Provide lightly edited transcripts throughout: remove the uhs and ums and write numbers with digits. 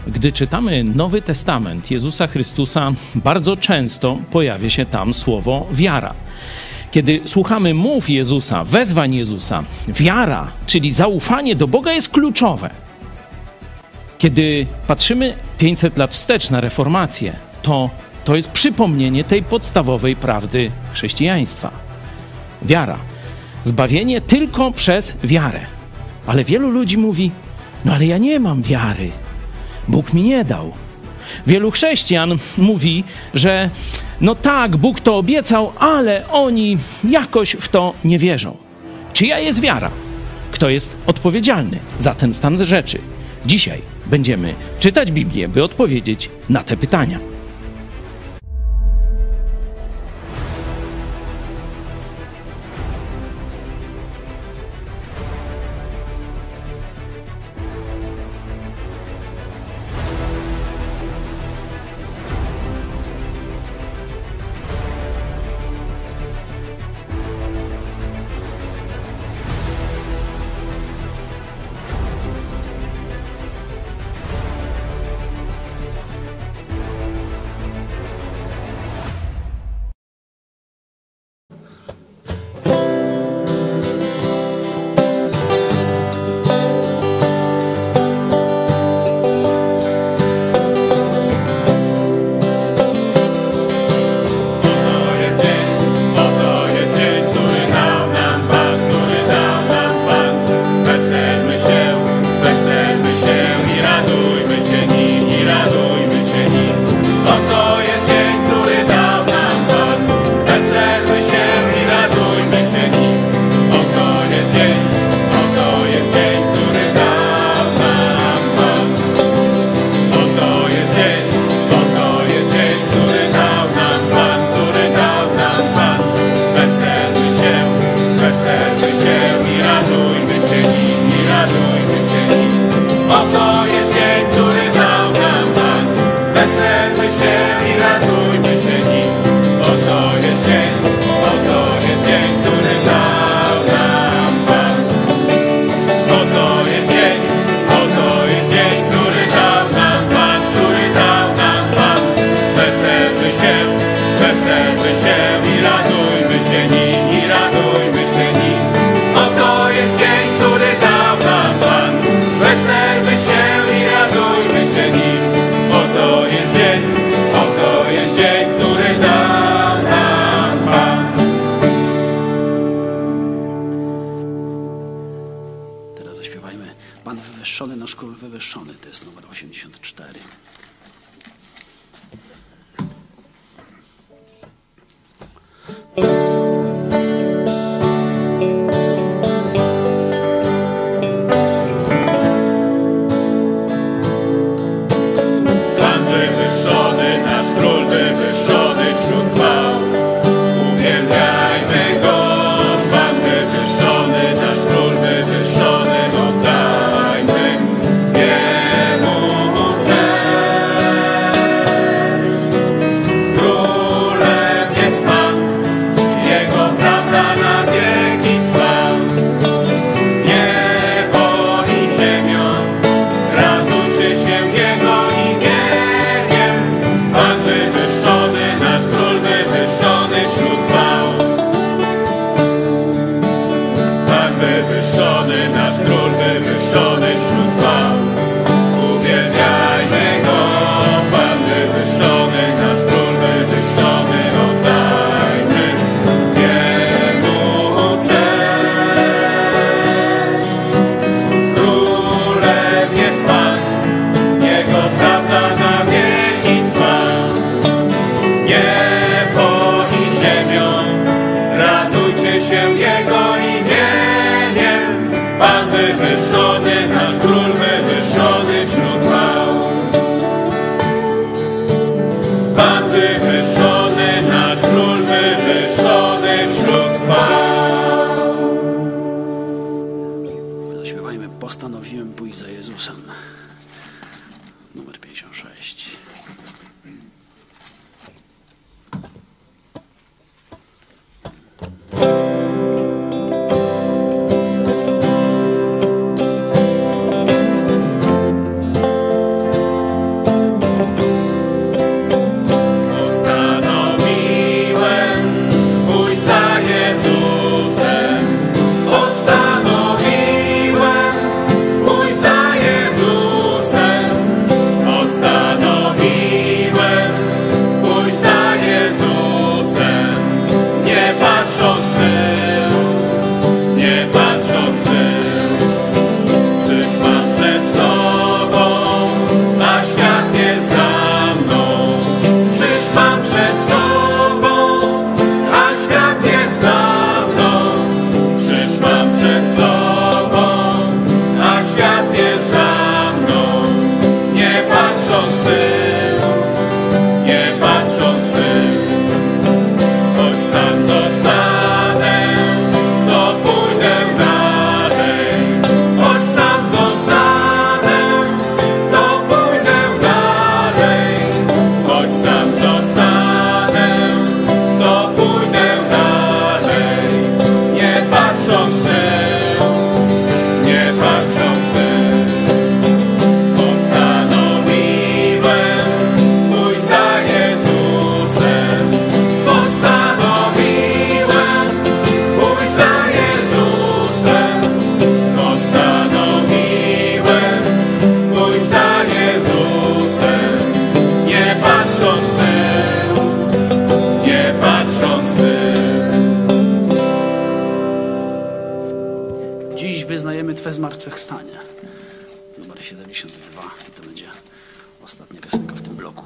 Gdy czytamy Nowy Testament Jezusa Chrystusa, bardzo często pojawia się tam słowo wiara. Kiedy słuchamy mów Jezusa, wezwań Jezusa, wiara, czyli zaufanie do Boga jest kluczowe. Kiedy patrzymy 500 lat wstecz na reformację, to jest przypomnienie tej podstawowej prawdy chrześcijaństwa. Wiara. Zbawienie tylko przez wiarę. Ale wielu ludzi mówi, no ale ja nie mam wiary. Bóg mi nie dał. Wielu chrześcijan mówi, że no tak, Bóg to obiecał, ale oni jakoś w to nie wierzą. Czyja jest wiara? Kto jest odpowiedzialny za ten stan rzeczy? Dzisiaj będziemy czytać Biblię, by odpowiedzieć na te pytania. patrząc w tył, nie patrząc w tył. Wyznajemy Twe zmartwychwstanie. Numer 72 i to będzie ostatnia piosenka w tym bloku.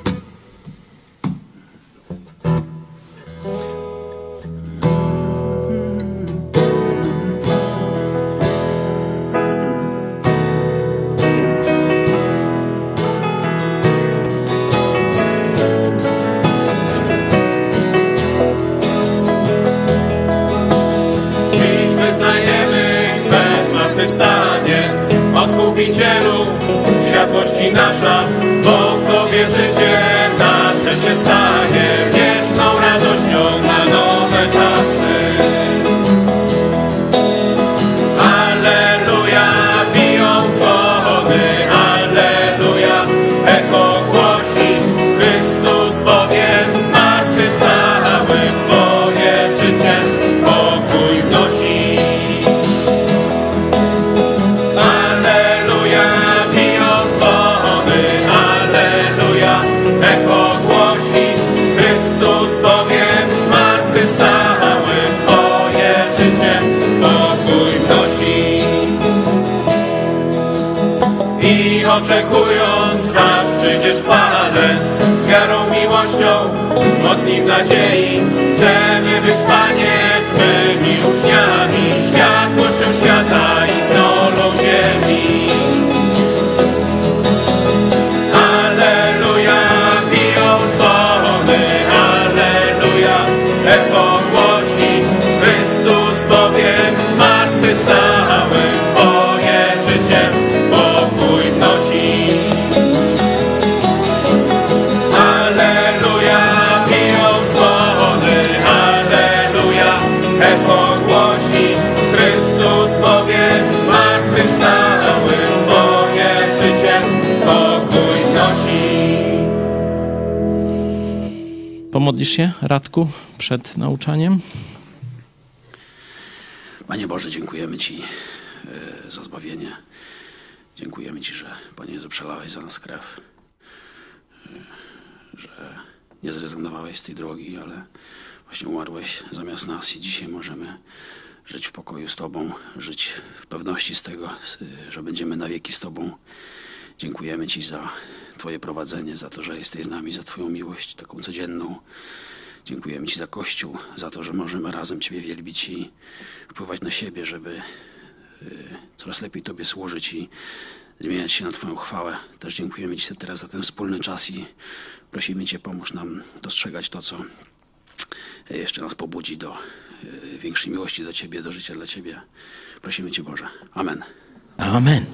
Odkupicielu, światłości nasza, bo w Tobie życie nasze się stanie wieczną radością na nowe czasy. Alleluja, biją dzwony, alleluja, echo głosi, Chrystus bowiem zmartwychwstały, w Twoje życie pokój wnosi. Oczekując, aż przyjdziesz w chwale, z wiarą, miłością, mocni w nadziei, chcemy być, Panie, Twymi uczniami, światłością świata i solą ziemi. Alleluja, biją dzwony, alleluja, echo głosi, Chrystus bowiem zmartwychwstały, w Twoje życie pokój wnosi. Alleluja, biją dzwony, alleluja, echo głosi, Chrystus bowiem zmartwychwstały, w Twoje życie pokój wnosi. Pomodlisz się, Radku, przed nauczaniem? Panie Boże, dziękujemy Ci za zbawienie. Dziękujemy Ci, że, Panie Jezu, przelałeś za nas krew, że nie zrezygnowałeś z tej drogi, ale właśnie umarłeś zamiast nas i dzisiaj możemy żyć w pokoju z Tobą, żyć w pewności z tego, że będziemy na wieki z Tobą. Dziękujemy Ci za Twoje prowadzenie, za to, że jesteś z nami, za Twoją miłość taką codzienną. Dziękujemy Ci za Kościół, za to, że możemy razem Ciebie wielbić i wpływać na siebie, żeby coraz lepiej Tobie służyć i zmieniać się na Twoją chwałę. Też dziękujemy Ci teraz za ten wspólny czas i prosimy Cię, pomóż nam dostrzegać to, co jeszcze nas pobudzi do większej miłości do Ciebie, do życia dla Ciebie. Prosimy Cię, Boże. Amen. Amen.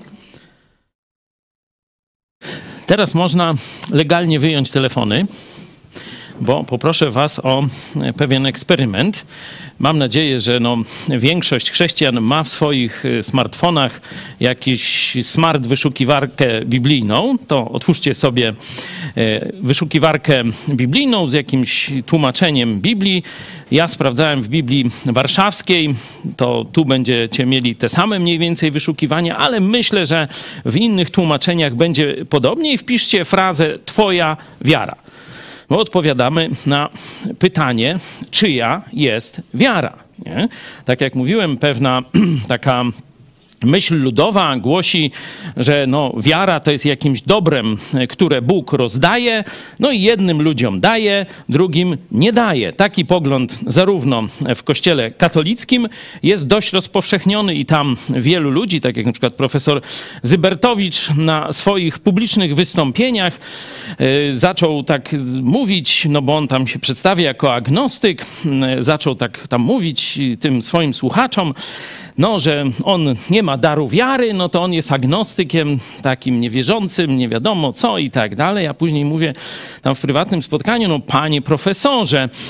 Teraz można legalnie wyjąć telefony, bo poproszę was o pewien eksperyment. Mam nadzieję, że większość chrześcijan ma w swoich smartfonach jakiś smart wyszukiwarkę biblijną. To otwórzcie sobie wyszukiwarkę biblijną z jakimś tłumaczeniem Biblii. Ja sprawdzałem w Biblii Warszawskiej, to tu będziecie mieli te same mniej więcej wyszukiwania, ale myślę, że w innych tłumaczeniach będzie podobnie i wpiszcie frazę Twoja wiara. Bo odpowiadamy na pytanie, czyja jest wiara. Nie? Tak jak mówiłem, pewna taka myśl ludowa głosi, że wiara to jest jakimś dobrem, które Bóg rozdaje, i jednym ludziom daje, drugim nie daje. Taki pogląd zarówno w Kościele katolickim jest dość rozpowszechniony i tam wielu ludzi, tak jak na przykład profesor Zybertowicz na swoich publicznych wystąpieniach zaczął tak mówić, bo on tam się przedstawia jako agnostyk, zaczął tak tam mówić tym swoim słuchaczom, że on nie ma daru wiary, to on jest agnostykiem, takim niewierzącym, nie wiadomo co i tak dalej. A później mówię tam w prywatnym spotkaniu, panie profesorze,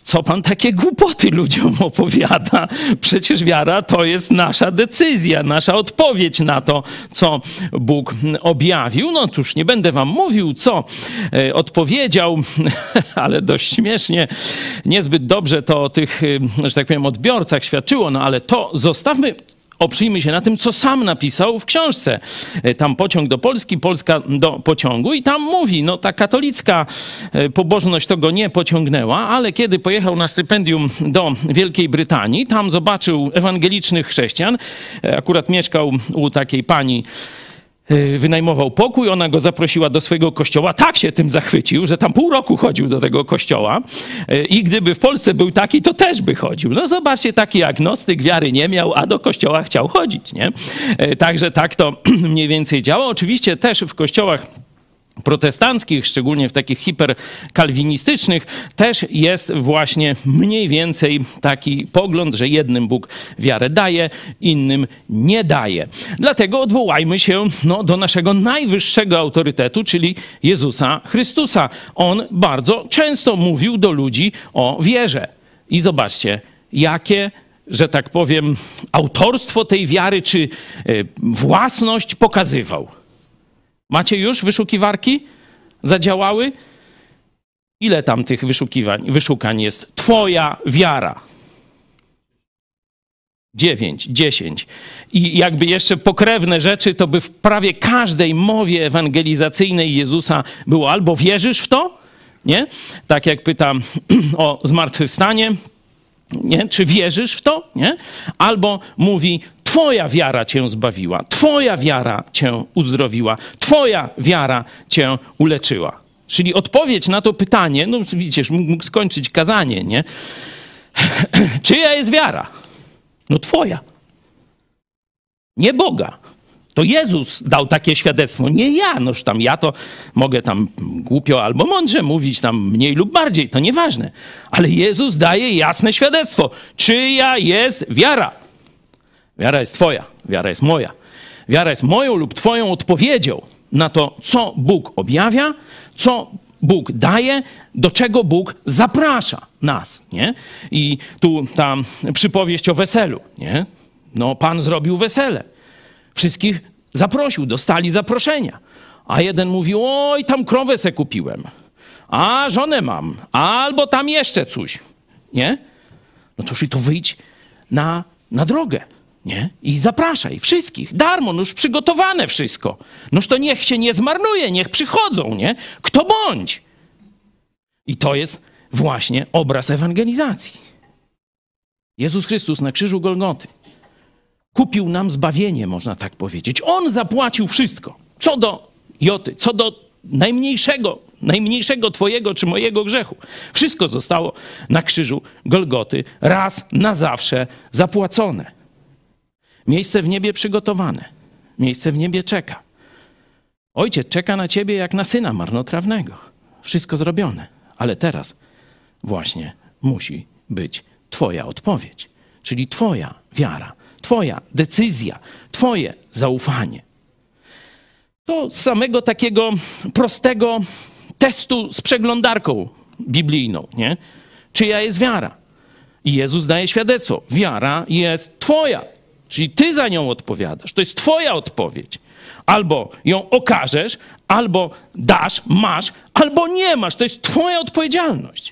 co pan takie głupoty ludziom opowiada? Przecież wiara to jest nasza decyzja, nasza odpowiedź na to, co Bóg objawił. No cóż, nie będę wam mówił, co odpowiedział, ale dość śmiesznie, niezbyt dobrze to o tych, że tak powiem, odbiorcach świadczyło, no ale to zostawmy. Oprzyjmy się na tym, co sam napisał w książce. Tam pociąg do Polski, Polska do pociągu i tam mówi, no ta katolicka pobożność to go nie pociągnęła, ale kiedy pojechał na stypendium do Wielkiej Brytanii, tam zobaczył ewangelicznych chrześcijan, akurat mieszkał u takiej pani, wynajmował pokój, ona go zaprosiła do swojego kościoła, tak się tym zachwycił, że tam pół roku chodził do tego kościoła i gdyby w Polsce był taki, to też by chodził. No zobaczcie, taki agnostyk, wiary nie miał, a do kościoła chciał chodzić, nie? Także tak to mniej więcej działa. Oczywiście też w kościołach protestanckich, szczególnie w takich hiperkalwinistycznych, też jest właśnie mniej więcej taki pogląd, że jednym Bóg wiarę daje, innym nie daje. Dlatego odwołajmy się do naszego najwyższego autorytetu, czyli Jezusa Chrystusa. On bardzo często mówił do ludzi o wierze. I zobaczcie, jakie, że tak powiem, autorstwo tej wiary, czy własność pokazywał. Macie już wyszukiwarki? Zadziałały? Ile tam tych wyszukań jest? Twoja wiara. 9, 10. I jakby jeszcze pokrewne rzeczy, to by w prawie każdej mowie ewangelizacyjnej Jezusa było albo wierzysz w to, nie? Tak jak pytam o zmartwychwstanie, nie? Czy wierzysz w to, nie? Albo mówi, twoja wiara cię zbawiła, twoja wiara cię uzdrowiła, twoja wiara cię uleczyła. Czyli odpowiedź na to pytanie, no widzicie, mógł skończyć kazanie, nie? Czyja jest wiara? No twoja. Nie Boga. To Jezus dał takie świadectwo, nie ja. Noż tam ja to mogę tam głupio albo mądrze mówić, tam mniej lub bardziej, to nieważne. Ale Jezus daje jasne świadectwo. Czyja jest wiara? Wiara jest twoja, wiara jest moja. Wiara jest moją lub twoją odpowiedzią na to, co Bóg objawia, co Bóg daje, do czego Bóg zaprasza nas, nie? I tu ta przypowieść o weselu, nie? No, Pan zrobił wesele. Wszystkich zaprosił, dostali zaproszenia. A jeden mówił, oj, tam krowę se kupiłem, a żonę mam, albo tam jeszcze coś, nie? No toż i to wyjdź na drogę, nie? I zapraszaj wszystkich, darmo, no już przygotowane wszystko. Noż to niech się nie zmarnuje, niech przychodzą, nie? Kto bądź. I to jest właśnie obraz ewangelizacji. Jezus Chrystus na krzyżu Golgoty kupił nam zbawienie, można tak powiedzieć. On zapłacił wszystko, co do joty, co do najmniejszego twojego czy mojego grzechu. Wszystko zostało na krzyżu Golgoty raz na zawsze zapłacone. Miejsce w niebie przygotowane. Miejsce w niebie czeka. Ojciec czeka na ciebie jak na syna marnotrawnego. Wszystko zrobione. Ale teraz właśnie musi być twoja odpowiedź. Czyli twoja wiara, twoja decyzja, twoje zaufanie. To z samego takiego prostego testu z przeglądarką biblijną, nie? Czyja jest wiara? I Jezus daje świadectwo. Wiara jest twoja. Czyli ty za nią odpowiadasz. To jest twoja odpowiedź. Albo ją okażesz, albo dasz, masz, albo nie masz. To jest twoja odpowiedzialność.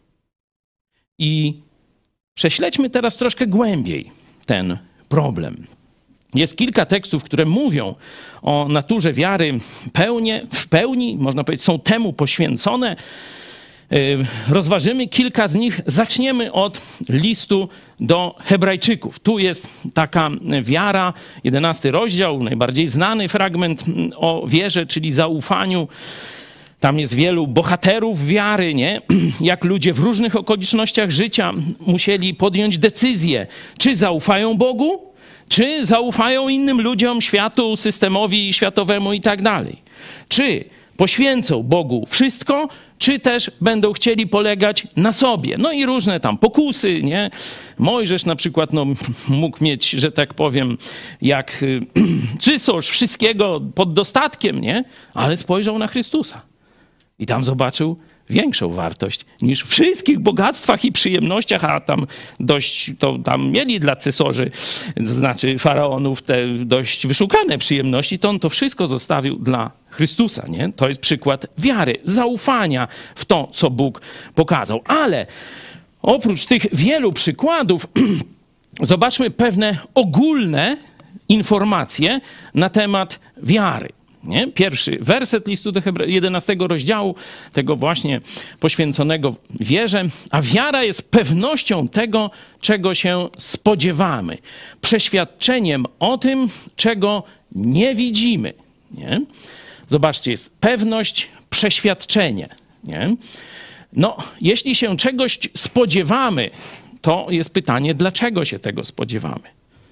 I prześledźmy teraz troszkę głębiej ten problem. Jest kilka tekstów, które mówią o naturze wiary w pełni, można powiedzieć, są temu poświęcone. Rozważymy kilka z nich. Zaczniemy od listu do Hebrajczyków. Tu jest taka wiara, 11 rozdział, najbardziej znany fragment o wierze, czyli zaufaniu. Tam jest wielu bohaterów wiary, nie? Jak ludzie w różnych okolicznościach życia musieli podjąć decyzję, czy zaufają Bogu, czy zaufają innym ludziom, światu, systemowi światowemu i tak dalej. Czy poświęcą Bogu wszystko, czy też będą chcieli polegać na sobie. No i różne tam pokusy, nie? Mojżesz na przykład mógł mieć, że tak powiem, jak cysosz wszystkiego pod dostatkiem, nie? Ale spojrzał na Chrystusa. I tam zobaczył, większą wartość niż wszystkich bogactwach i przyjemnościach, a tam dość, to tam mieli dla cesarzy, to znaczy faraonów, te dość wyszukane przyjemności, to on to wszystko zostawił dla Chrystusa, nie? To jest przykład wiary, zaufania w to, co Bóg pokazał. Ale oprócz tych wielu przykładów, zobaczmy pewne ogólne informacje na temat wiary. Nie? Pierwszy werset listu do 11 rozdziału, tego właśnie poświęconego wierze. A wiara jest pewnością tego, czego się spodziewamy. Przeświadczeniem o tym, czego nie widzimy. Nie? Zobaczcie, jest pewność, przeświadczenie. Nie? No, jeśli się czegoś spodziewamy, to jest pytanie, dlaczego się tego spodziewamy.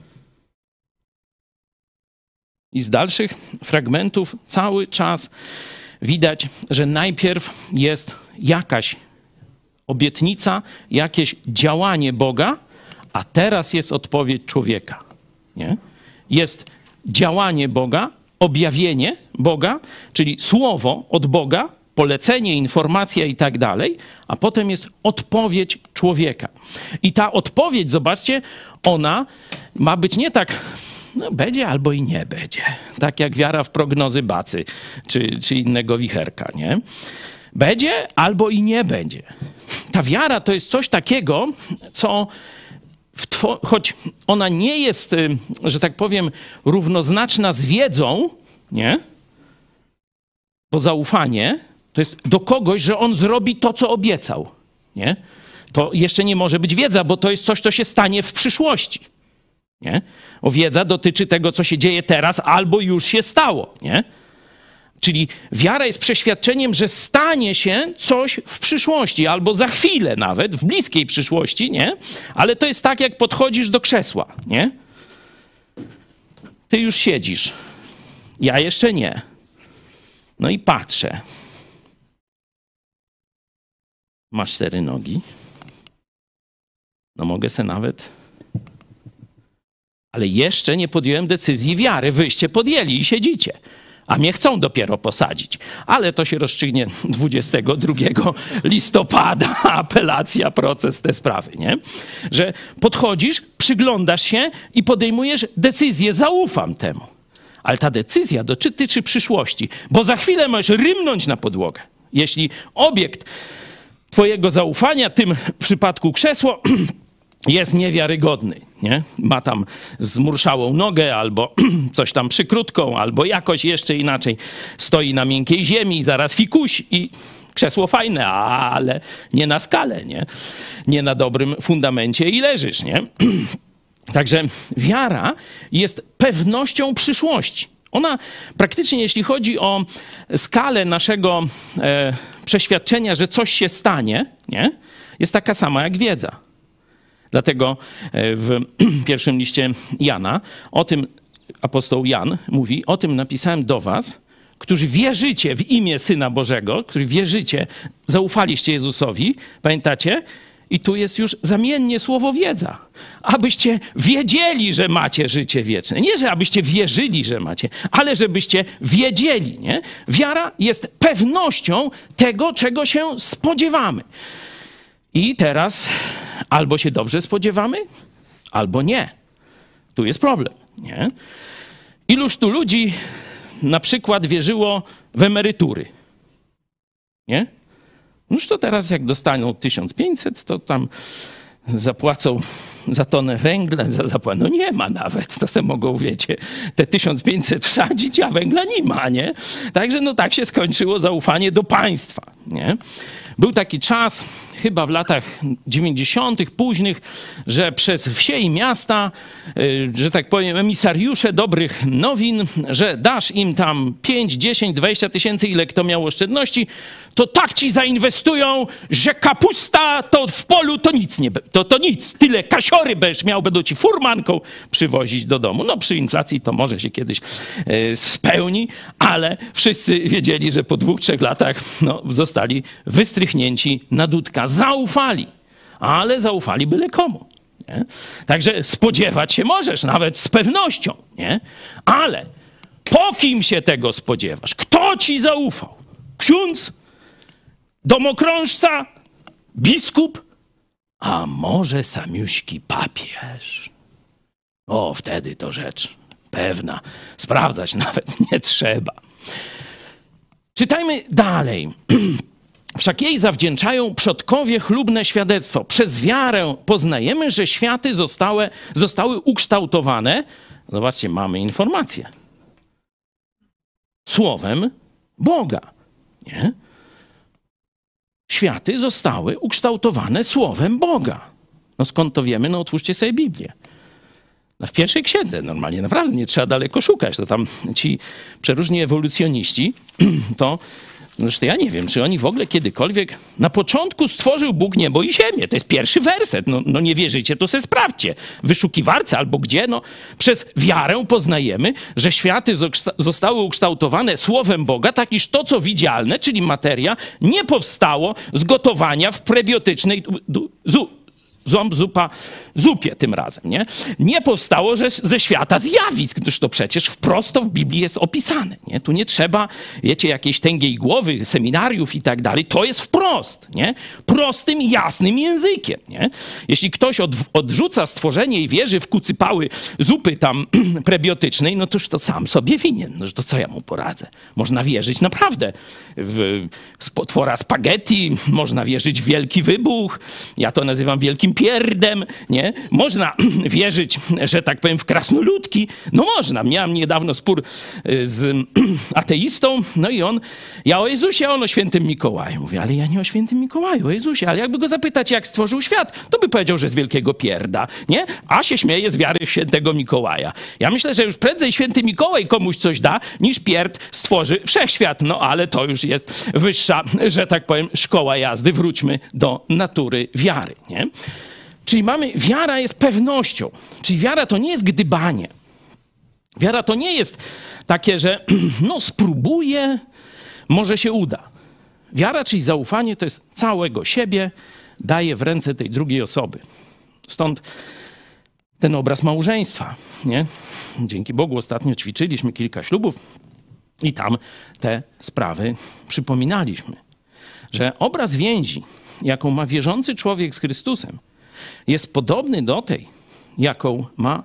I z dalszych fragmentów cały czas widać, że najpierw jest jakaś obietnica, jakieś działanie Boga, a teraz jest odpowiedź człowieka. Nie? Jest działanie Boga, objawienie Boga, czyli słowo od Boga, polecenie, informacja i tak dalej, a potem jest odpowiedź człowieka. I ta odpowiedź, zobaczcie, ona ma być nie tak, no będzie albo i nie będzie. Tak jak wiara w prognozy Bacy czy innego wicherka, nie? Będzie albo i nie będzie. Ta wiara to jest coś takiego, co choć ona nie jest, że tak powiem, równoznaczna z wiedzą, nie? Bo zaufanie to jest do kogoś, że on zrobi to, co obiecał, nie? To jeszcze nie może być wiedza, bo to jest coś, co się stanie w przyszłości. Nie? O, wiedza dotyczy tego, co się dzieje teraz, albo już się stało. Nie? Czyli wiara jest przeświadczeniem, że stanie się coś w przyszłości, albo za chwilę nawet, w bliskiej przyszłości, nie? Ale to jest tak, jak podchodzisz do krzesła, nie? Ty już siedzisz, ja jeszcze nie. No i patrzę. Masz 4 nogi. No mogę se nawet... Ale jeszcze nie podjąłem decyzji wiary. Wyście podjęli i siedzicie. A mnie chcą dopiero posadzić. Ale to się rozstrzygnie 22 listopada. Apelacja, proces, te sprawy, nie? Że podchodzisz, przyglądasz się i podejmujesz decyzję. Zaufam temu. Ale ta decyzja dotyczy przyszłości. Bo za chwilę możesz rymnąć na podłogę. Jeśli obiekt twojego zaufania, w tym przypadku krzesło, jest niewiarygodny, nie? Ma tam zmurszałą nogę, albo coś tam przykrótką, albo jakoś jeszcze inaczej. Stoi na miękkiej ziemi, zaraz fikuś i krzesło fajne, ale nie na skalę, nie? Nie na dobrym fundamencie i leżysz, nie? Także wiara jest pewnością przyszłości. Ona praktycznie, jeśli chodzi o skalę naszego przeświadczenia, że coś się stanie, nie? Jest taka sama jak wiedza. Dlatego w pierwszym liście Jana, o tym apostoł Jan mówi, o tym napisałem do was, którzy wierzycie w imię Syna Bożego, którzy wierzycie, zaufaliście Jezusowi, pamiętacie? I tu jest już zamiennie słowo wiedza. Abyście wiedzieli, że macie życie wieczne. Nie, że abyście wierzyli, że macie, ale żebyście wiedzieli, nie? Wiara jest pewnością tego, czego się spodziewamy. I teraz albo się dobrze spodziewamy, albo nie. Tu jest problem, nie? Iluż tu ludzi na przykład wierzyło w emerytury, nie? Noż to teraz jak dostaną 1500, to tam zapłacą za tonę węgla, no nie ma nawet, to se mogą, wiecie, te 1500 wsadzić, a węgla nie ma, nie? Także no tak się skończyło zaufanie do państwa, nie? Był taki czas, chyba w latach 90. późnych, że przez wsie i miasta, że tak powiem, emisariusze dobrych nowin, że dasz im tam 5, 10, 20 tysięcy, ile kto miał oszczędności, to tak ci zainwestują, że kapusta to w polu to nic nie to nic. Tyle kasiory będziesz miał, będą ci furmanką przywozić do domu. No przy inflacji to może się kiedyś spełni, ale wszyscy wiedzieli, że po 2-3 latach no, zostali wystrychnięci na dudka. Zaufali, ale zaufali byle komu. Nie? Także spodziewać się możesz, nawet z pewnością, nie? Ale po kim się tego spodziewasz? Kto ci zaufał? Ksiądz? domokrążca, biskup, a może samiuśki papież. O, wtedy to rzecz pewna. Sprawdzać nawet nie trzeba. Czytajmy dalej. Wszak jej zawdzięczają przodkowie chlubne świadectwo. Przez wiarę poznajemy, że światy zostały ukształtowane. Zobaczcie, mamy informację. Słowem Boga. Nie? Światy zostały ukształtowane słowem Boga. No skąd to wiemy? No otwórzcie sobie Biblię. No w pierwszej księdze normalnie, naprawdę nie trzeba daleko szukać. To tam ci przeróżni ewolucjoniści, to zresztą ja nie wiem, czy oni w ogóle kiedykolwiek na początku stworzył Bóg niebo i ziemię. To jest pierwszy werset. No nie wierzycie, to se sprawdźcie. W wyszukiwarce albo gdzie, no przez wiarę poznajemy, że światy zostały ukształtowane słowem Boga, tak iż to, co widzialne, czyli materia, nie powstało z gotowania w prebiotycznej zupie tym razem, nie? Nie powstało ze świata zjawisk, gdyż to przecież wprost w Biblii jest opisane, nie? Tu nie trzeba, wiecie, jakiejś tęgiej głowy, seminariów i tak dalej. To jest wprost, nie? Prostym, jasnym językiem, nie? Jeśli ktoś odrzuca stworzenie i wierzy w kucypały zupy tam prebiotycznej, no toż to sam sobie winien. No to co ja mu poradzę? Można wierzyć naprawdę w stwora spaghetti, można wierzyć w wielki wybuch, ja to nazywam wielkim pierdem, nie? Można wierzyć, że tak powiem, w krasnoludki. No można. Miałem niedawno spór z ateistą, no i ja o Jezusie, a on o świętym Mikołaju. Mówię, ale ja nie o świętym Mikołaju, o Jezusie. Ale jakby go zapytać, jak stworzył świat, to by powiedział, że z wielkiego pierda, nie? A się śmieje z wiary w świętego Mikołaja. Ja myślę, że już prędzej święty Mikołaj komuś coś da, niż pierd stworzy wszechświat. No ale to już jest wyższa, że tak powiem, szkoła jazdy. Wróćmy do natury wiary, nie? Czyli wiara jest pewnością. Czyli wiara to nie jest gdybanie. Wiara to nie jest takie, że no spróbuję, może się uda. Wiara, czyli zaufanie, to jest całego siebie daje w ręce tej drugiej osoby. Stąd ten obraz małżeństwa, nie? Dzięki Bogu ostatnio ćwiczyliśmy kilka ślubów i tam te sprawy przypominaliśmy. Że obraz więzi, jaką ma wierzący człowiek z Chrystusem, jest podobny do tej, jaką ma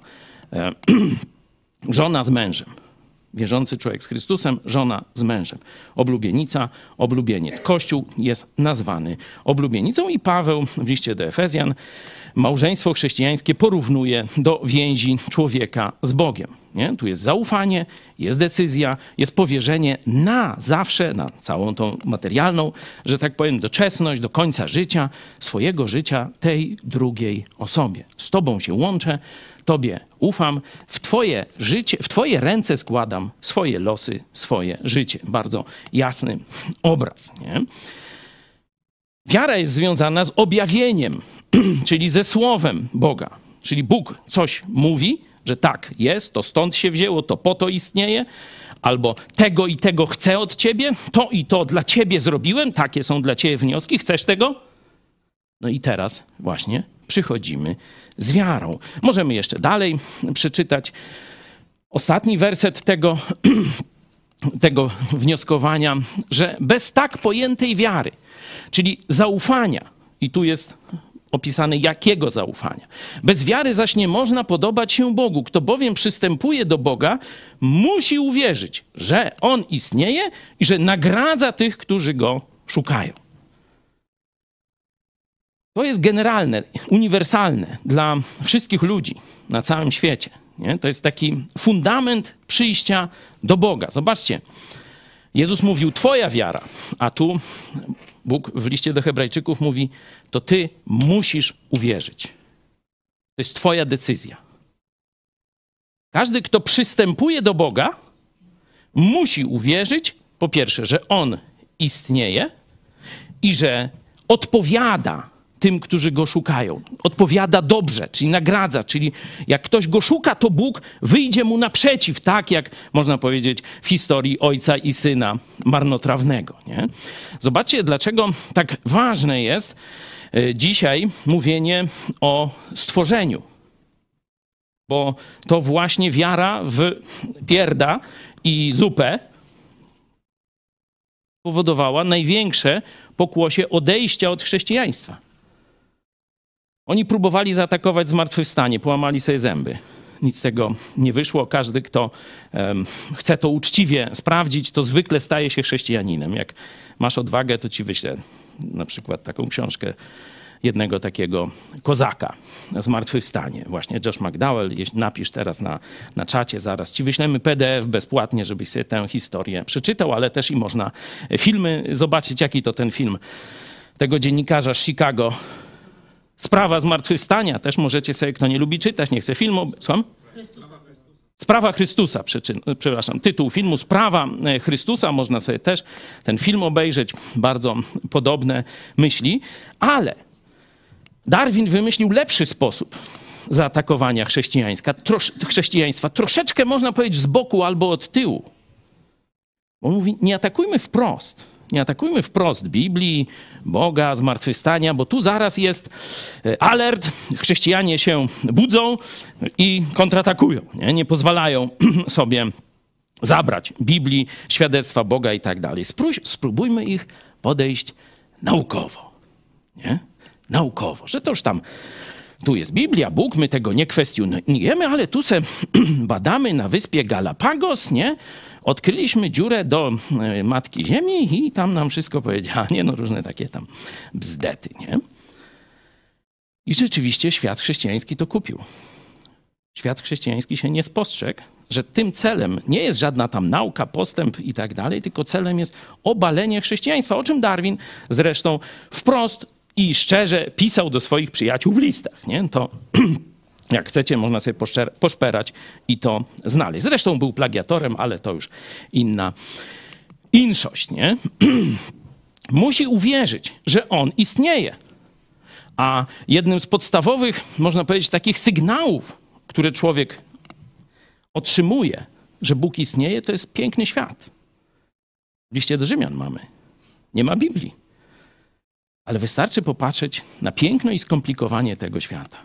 żona z mężem. Wierzący człowiek z Chrystusem, żona z mężem. Oblubienica, oblubieniec. Kościół jest nazwany oblubienicą i Paweł w liście do Efezjan małżeństwo chrześcijańskie porównuje do więzi człowieka z Bogiem. Nie? Tu jest zaufanie, jest decyzja, jest powierzenie na zawsze, na całą tą materialną, że tak powiem, doczesność, do końca życia, swojego życia tej drugiej osobie. Z Tobą się łączę, Tobie ufam, w Twoje życie, w Twoje ręce składam swoje losy, swoje życie. Bardzo jasny obraz. Nie? Wiara jest związana z objawieniem, czyli ze słowem Boga. Czyli Bóg coś mówi, że tak jest, to stąd się wzięło, to po to istnieje, albo tego i tego chcę od ciebie, to i to dla ciebie zrobiłem, takie są dla ciebie wnioski, chcesz tego? No i teraz właśnie przychodzimy z wiarą. Możemy jeszcze dalej przeczytać ostatni werset tego wnioskowania, że bez tak pojętej wiary, czyli zaufania, i tu jest opisane jakiego zaufania. Bez wiary zaś nie można podobać się Bogu. Kto bowiem przystępuje do Boga, musi uwierzyć, że On istnieje i że nagradza tych, którzy Go szukają. To jest generalne, uniwersalne dla wszystkich ludzi na całym świecie. Nie? To jest taki fundament przyjścia do Boga. Zobaczcie, Jezus mówił, twoja wiara, a tu Bóg w liście do Hebrajczyków mówi, to ty musisz uwierzyć. To jest twoja decyzja. Każdy, kto przystępuje do Boga, musi uwierzyć, po pierwsze, że On istnieje i że odpowiada tym, którzy Go szukają. Odpowiada dobrze, czyli nagradza, czyli jak ktoś Go szuka, to Bóg wyjdzie mu naprzeciw, tak jak można powiedzieć w historii ojca i syna marnotrawnego. Nie? Zobaczcie, dlaczego tak ważne jest dzisiaj mówienie o stworzeniu. Bo to właśnie wiara w pierda i zupę powodowała największe pokłosie odejścia od chrześcijaństwa. Oni próbowali zaatakować zmartwychwstanie, połamali sobie zęby. Nic z tego nie wyszło. Każdy, kto chce to uczciwie sprawdzić, to zwykle staje się chrześcijaninem. Jak masz odwagę, to ci wyślę na przykład taką książkę jednego takiego kozaka, Zmartwychwstanie. Właśnie Josh McDowell, napisz teraz na czacie zaraz. Ci wyślemy PDF bezpłatnie, żebyś sobie tę historię przeczytał, ale też i można filmy zobaczyć, jaki to ten film tego dziennikarza z Chicago. Sprawa Zmartwychwstania, też możecie sobie, kto nie lubi czytać, nie chce filmu. Słucham? Sprawa Chrystusa, przepraszam, tytuł filmu Sprawa Chrystusa, można sobie też ten film obejrzeć, bardzo podobne myśli, Darwin wymyślił lepszy sposób zaatakowania chrześcijaństwa, troszeczkę można powiedzieć z boku albo od tyłu. On mówi, nie atakujmy wprost Biblii, Boga, zmartwychwstania, bo tu zaraz jest alert, chrześcijanie się budzą i kontratakują, nie pozwalają sobie zabrać Biblii, świadectwa Boga i tak dalej. Spróbujmy ich podejść naukowo, nie? Naukowo, że to już tam, tu jest Biblia, Bóg, my tego nie kwestionujemy, ale tu se badamy na wyspie Galapagos, nie? Odkryliśmy dziurę do Matki Ziemi i tam nam wszystko powiedziała, nie? No różne takie tam bzdety, nie? I rzeczywiście świat chrześcijański to kupił. Świat chrześcijański się nie spostrzegł, że tym celem nie jest żadna tam nauka, postęp i tak dalej, tylko celem jest obalenie chrześcijaństwa, o czym Darwin zresztą wprost i szczerze pisał do swoich przyjaciół w listach, nie? To jak chcecie, można sobie poszperać i to znaleźć. Zresztą był plagiatorem, ale to już inna inszość, nie? Musi uwierzyć, że on istnieje. A jednym z podstawowych, można powiedzieć, takich sygnałów, które człowiek otrzymuje, że Bóg istnieje, to jest piękny świat. W liście do Rzymian mamy. Nie ma Biblii. Ale wystarczy popatrzeć na piękno i skomplikowanie tego świata.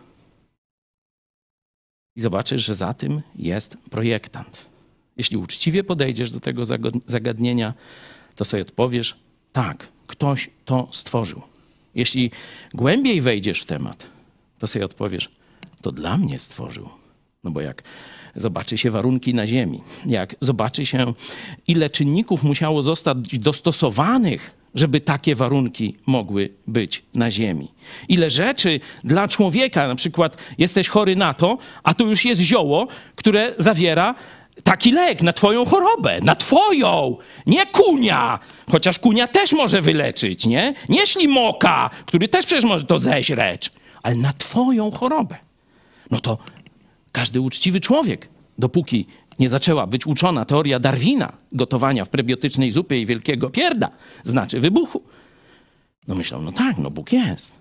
I zobaczysz, że za tym jest projektant. Jeśli uczciwie podejdziesz do tego zagadnienia, to sobie odpowiesz, tak, ktoś to stworzył. Jeśli głębiej wejdziesz w temat, to sobie odpowiesz, to dla mnie stworzył. No bo jak zobaczy się warunki na ziemi, jak zobaczy się, ile czynników musiało zostać dostosowanych, żeby takie warunki mogły być na ziemi. Ile rzeczy dla człowieka, na przykład jesteś chory na to, a tu już jest zioło, które zawiera taki lek na twoją chorobę, na twoją, nie kunia, chociaż kunia też może wyleczyć, nie? Nie ślimoka, który też przecież może to zeźreć, ale na twoją chorobę. No to każdy uczciwy człowiek, dopóki nie zaczęła być uczona teoria Darwina, gotowania w prebiotycznej zupie i wielkiego pierda, znaczy wybuchu. No myślał, no tak, no Bóg jest.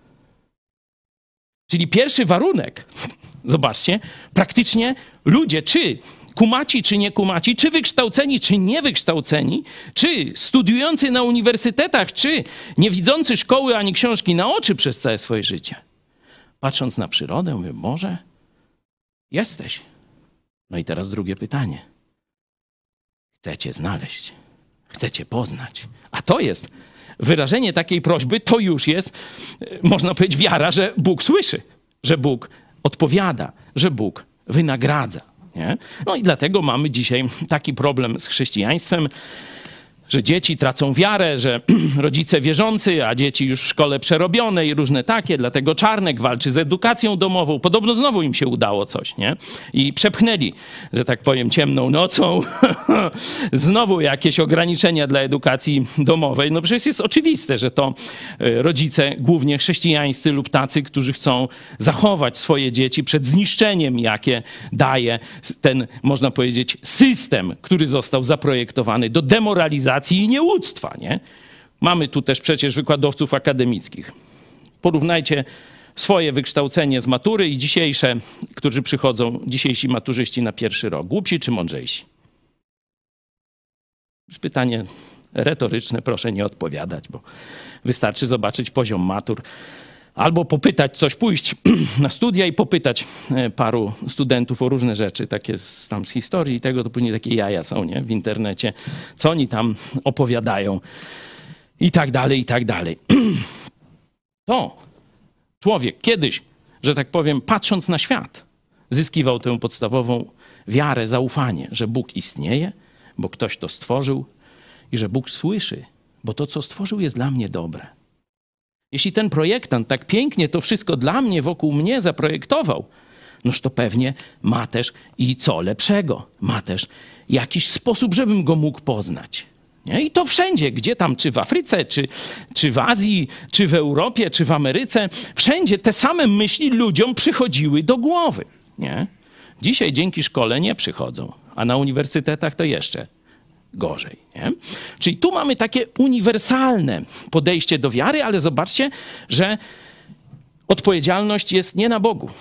Czyli pierwszy warunek, zobaczcie, praktycznie ludzie, czy kumaci, czy nie kumaci, czy wykształceni, czy niewykształceni, czy studiujący na uniwersytetach, czy nie widzący szkoły ani książki na oczy przez całe swoje życie. Patrząc na przyrodę, mówię, Boże, jesteś. No i teraz drugie pytanie. Chcecie znaleźć, chcecie poznać. A to jest wyrażenie takiej prośby, to już jest, można powiedzieć, wiara, że Bóg słyszy, że Bóg odpowiada, że Bóg wynagradza. Nie? No i dlatego mamy dzisiaj taki problem z chrześcijaństwem, że dzieci tracą wiarę, że rodzice wierzący, a dzieci już w szkole przerobione i różne takie. Dlatego Czarnek walczy z edukacją domową. Podobno znowu im się udało coś, nie? I przepchnęli, że tak powiem, ciemną nocą znowu jakieś ograniczenia dla edukacji domowej. No przecież jest oczywiste, że to rodzice, głównie chrześcijańscy lub tacy, którzy chcą zachować swoje dzieci przed zniszczeniem, jakie daje ten, można powiedzieć, system, który został zaprojektowany do demoralizacji i nieuctwa, nie? Mamy tu też przecież wykładowców akademickich. Porównajcie swoje wykształcenie z matury i dzisiejsze, którzy przychodzą, dzisiejsi maturzyści na pierwszy rok. Głupsi czy mądrzejsi? Pytanie retoryczne, proszę nie odpowiadać, bo wystarczy zobaczyć poziom matur. Albo popytać coś, pójść na studia i popytać paru studentów o różne rzeczy, takie tam z historii i tego, to później takie jaja są, nie? W internecie, co oni tam opowiadają. i tak dalej, i tak dalej. To człowiek kiedyś, że tak powiem, patrząc na świat, zyskiwał tę podstawową wiarę, zaufanie, że Bóg istnieje, bo ktoś to stworzył i że Bóg słyszy, bo to, co stworzył, jest dla mnie dobre. Jeśli ten projektant tak pięknie to wszystko dla mnie, wokół mnie zaprojektował, noż to pewnie ma też i co lepszego. Ma też jakiś sposób, żebym go mógł poznać. Nie? I to wszędzie, gdzie tam, czy w Afryce, czy w Azji, czy w Europie, czy w Ameryce, wszędzie te same myśli ludziom przychodziły do głowy. Nie? Dzisiaj dzięki szkole nie przychodzą, a na uniwersytetach to jeszcze gorzej. Nie? Czyli tu mamy takie uniwersalne podejście do wiary, ale zobaczcie, że odpowiedzialność jest nie na Bogu.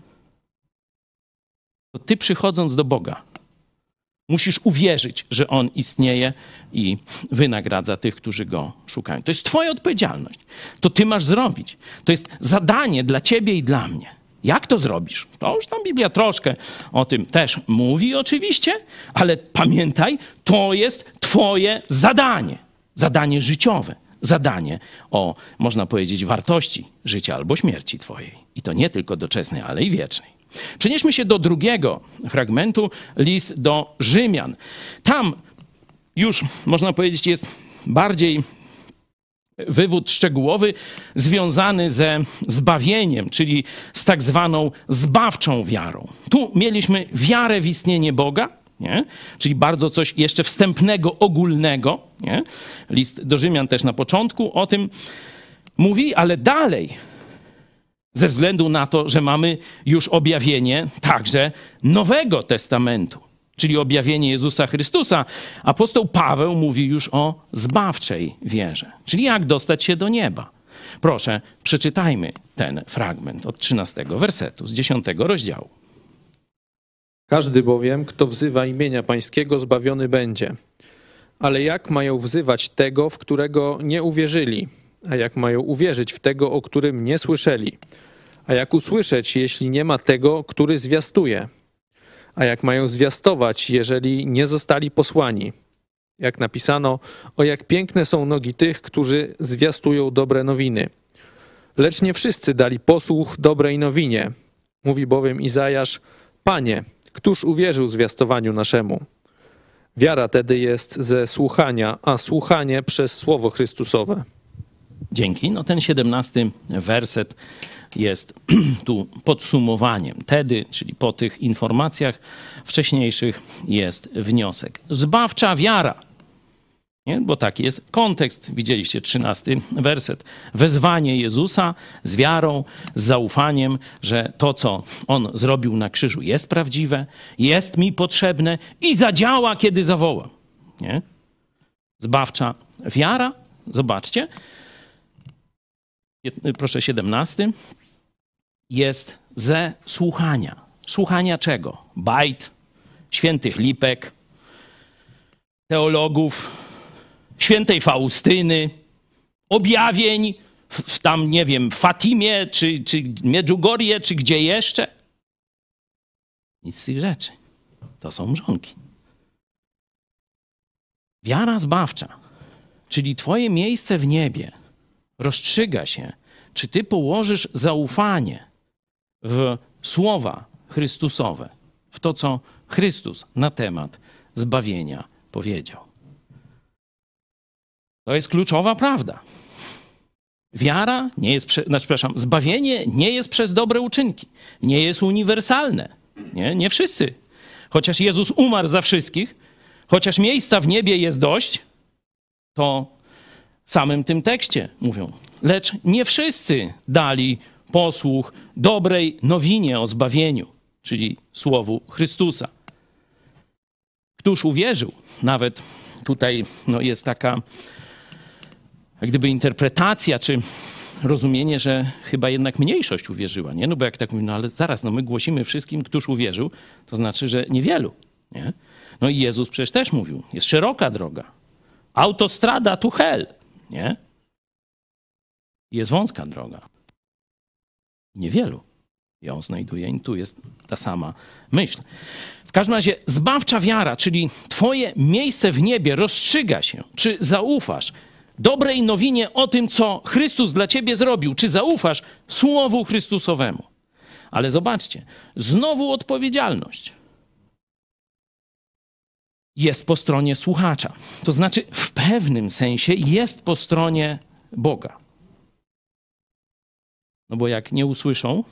To ty przychodząc do Boga musisz uwierzyć, że On istnieje i wynagradza tych, którzy Go szukają. To jest twoja odpowiedzialność. To ty masz zrobić. To jest zadanie dla ciebie i dla mnie. Jak to zrobisz? To już tam Biblia troszkę o tym też mówi oczywiście, ale pamiętaj, to jest twoje zadanie. Zadanie życiowe. Zadanie o, można powiedzieć, wartości życia albo śmierci twojej. I to nie tylko doczesnej, ale i wiecznej. Przenieśmy się do drugiego fragmentu, list do Rzymian. Tam już, można powiedzieć, jest bardziej wywód szczegółowy związany ze zbawieniem, czyli z tak zwaną zbawczą wiarą. Tu mieliśmy wiarę w istnienie Boga, nie? Czyli bardzo coś jeszcze wstępnego, ogólnego. Nie? List do Rzymian też na początku o tym mówi, ale dalej, ze względu na to, że mamy już objawienie także Nowego Testamentu, czyli objawienie Jezusa Chrystusa, apostoł Paweł mówi już o zbawczej wierze. Czyli jak dostać się do nieba. Proszę, przeczytajmy ten fragment od 13 wersetu z 10 rozdziału. Każdy bowiem, kto wzywa imienia Pańskiego, zbawiony będzie. Ale jak mają wzywać tego, w którego nie uwierzyli? A jak mają uwierzyć w tego, o którym nie słyszeli? A jak usłyszeć, jeśli nie ma tego, który zwiastuje? A jak mają zwiastować, jeżeli nie zostali posłani? Jak napisano, o jak piękne są nogi tych, którzy zwiastują dobre nowiny. Lecz nie wszyscy dali posłuch dobrej nowinie. Mówi bowiem Izajasz, Panie, któż uwierzył zwiastowaniu naszemu? Wiara tedy jest ze słuchania, a słuchanie przez Słowo Chrystusowe. Dzięki. No ten 17 werset jest tu podsumowaniem. Tedy, czyli po tych informacjach wcześniejszych jest wniosek. Zbawcza wiara. Nie? Bo taki jest kontekst. Widzieliście 13 werset. Wezwanie Jezusa z wiarą, z zaufaniem, że to, co On zrobił na krzyżu jest prawdziwe, jest mi potrzebne i zadziała, kiedy zawołam. Nie? Zbawcza wiara. Zobaczcie. Proszę, 17. Jest ze słuchania. Słuchania czego? Bajt, świętych lipek, teologów, świętej Faustyny, objawień w tam, nie wiem, Fatimie, czy Medjugorje, czy gdzie jeszcze. Nic z tych rzeczy. To są mrzonki. Wiara zbawcza, czyli twoje miejsce w niebie, rozstrzyga się, czy ty położysz zaufanie w słowa Chrystusowe, w to, co Chrystus na temat zbawienia powiedział. To jest kluczowa prawda. Wiara nie jest, zbawienie nie jest przez dobre uczynki. Nie jest uniwersalne. Nie wszyscy. Chociaż Jezus umarł za wszystkich, chociaż miejsca w niebie jest dość, to w samym tym tekście mówią. Lecz nie wszyscy dali posłuch dobrej nowinie o zbawieniu, czyli słowu Chrystusa. Któż uwierzył? Nawet tutaj jest taka jak gdyby interpretacja, czy rozumienie, że chyba jednak mniejszość uwierzyła, nie? No bo jak tak mówimy, no ale zaraz, my głosimy wszystkim, któż uwierzył, to znaczy, że niewielu, nie? No i Jezus przecież też mówił, jest szeroka droga, autostrada to hell, nie? Jest wąska droga. Niewielu ją znajduje i tu jest ta sama myśl. W każdym razie zbawcza wiara, czyli twoje miejsce w niebie rozstrzyga się, czy zaufasz dobrej nowinie o tym, co Chrystus dla ciebie zrobił. Czy zaufasz Słowu Chrystusowemu? Ale zobaczcie, znowu odpowiedzialność jest po stronie słuchacza. To znaczy w pewnym sensie jest po stronie Boga. No bo jak nie usłyszą,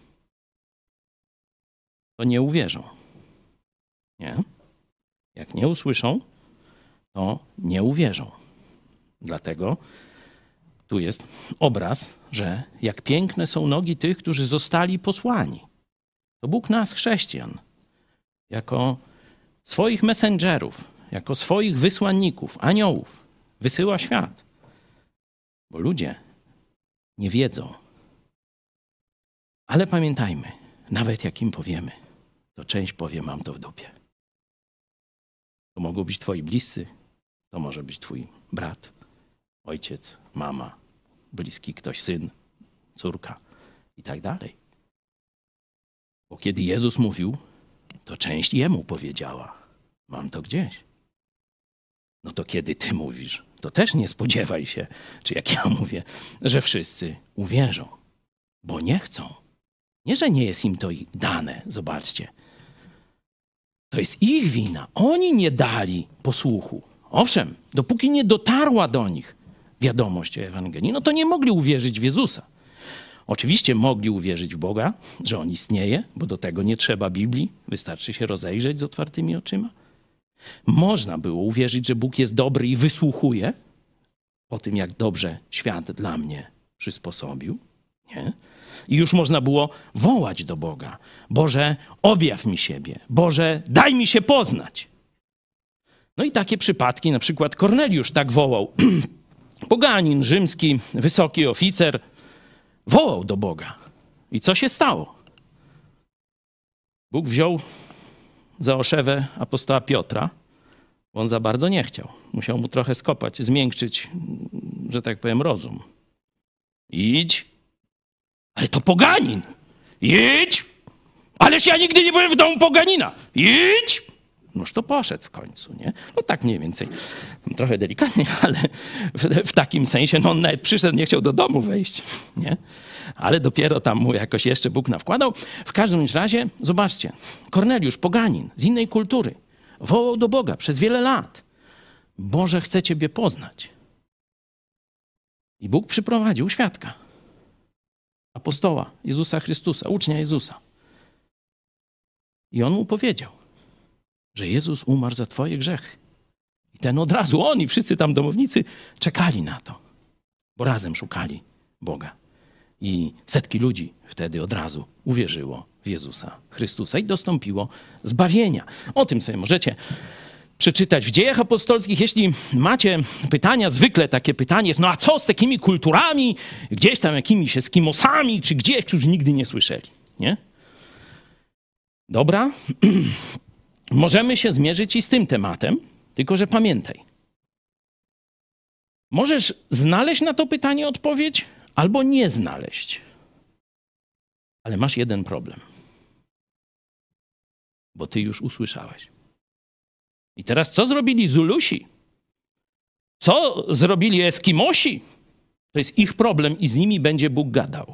to nie uwierzą. Nie? Jak nie usłyszą, to nie uwierzą. Dlatego tu jest obraz, że jak piękne są nogi tych, którzy zostali posłani. To Bóg nas, chrześcijan, jako swoich messengerów, jako swoich wysłanników, aniołów, wysyła świat. Bo ludzie nie wiedzą. Ale pamiętajmy, nawet jak im powiemy, to część powie, mam to w dupie. To mogą być twoi bliscy, to może być twój brat, ojciec, mama, bliski ktoś, syn, córka i tak dalej. Bo kiedy Jezus mówił, to część jemu powiedziała, mam to gdzieś. No to kiedy ty mówisz, to też nie spodziewaj się, czy jak ja mówię, że wszyscy uwierzą, bo nie chcą. Nie, że nie jest im to dane, zobaczcie. To jest ich wina. Oni nie dali posłuchu. Owszem, dopóki nie dotarła do nich wiadomość o Ewangelii, no to nie mogli uwierzyć w Jezusa. Oczywiście mogli uwierzyć w Boga, że On istnieje, bo do tego nie trzeba Biblii, wystarczy się rozejrzeć z otwartymi oczyma. Można było uwierzyć, że Bóg jest dobry i wysłuchuje o tym, jak dobrze świat dla mnie przysposobił. Nie? I już można było wołać do Boga. Boże, objaw mi siebie. Boże, daj mi się poznać. No i takie przypadki, na przykład Korneliusz tak wołał. Poganin rzymski, wysoki oficer, wołał do Boga. I co się stało? Bóg wziął za oszewę apostoła Piotra, bo on za bardzo nie chciał. Musiał mu trochę skopać, zmiękczyć, że tak powiem, rozum. Idź. Ale to poganin. Idź. Ależ ja nigdy nie byłem w domu poganina. Idź. Noż to poszedł w końcu, nie? No tak mniej więcej. Trochę delikatnie, ale w takim sensie, no on nawet przyszedł, nie chciał do domu wejść, nie? Ale dopiero tam mu jakoś jeszcze Bóg nawkładał. W każdym razie, zobaczcie, Korneliusz, poganin z innej kultury, wołał do Boga przez wiele lat. Boże, chcę Ciebie poznać. I Bóg przyprowadził świadka. Apostoła Jezusa Chrystusa, ucznia Jezusa. I on mu powiedział, że Jezus umarł za twoje grzechy. I ten od razu, on i wszyscy tam domownicy czekali na to, bo razem szukali Boga. I setki ludzi wtedy od razu uwierzyło w Jezusa Chrystusa i dostąpiło zbawienia. O tym sobie możecie przeczytać w Dziejach Apostolskich. Jeśli macie pytania, zwykle takie pytanie jest, no a co z takimi kulturami, gdzieś tam jakimiś eskimosami, czy gdzieś, którzy nigdy nie słyszeli, nie? Dobra, możemy się zmierzyć i z tym tematem, tylko że pamiętaj. Możesz znaleźć na to pytanie odpowiedź, albo nie znaleźć. Ale masz jeden problem. Bo ty już usłyszałeś. I teraz co zrobili Zulusi? Co zrobili Eskimosi? To jest ich problem i z nimi będzie Bóg gadał.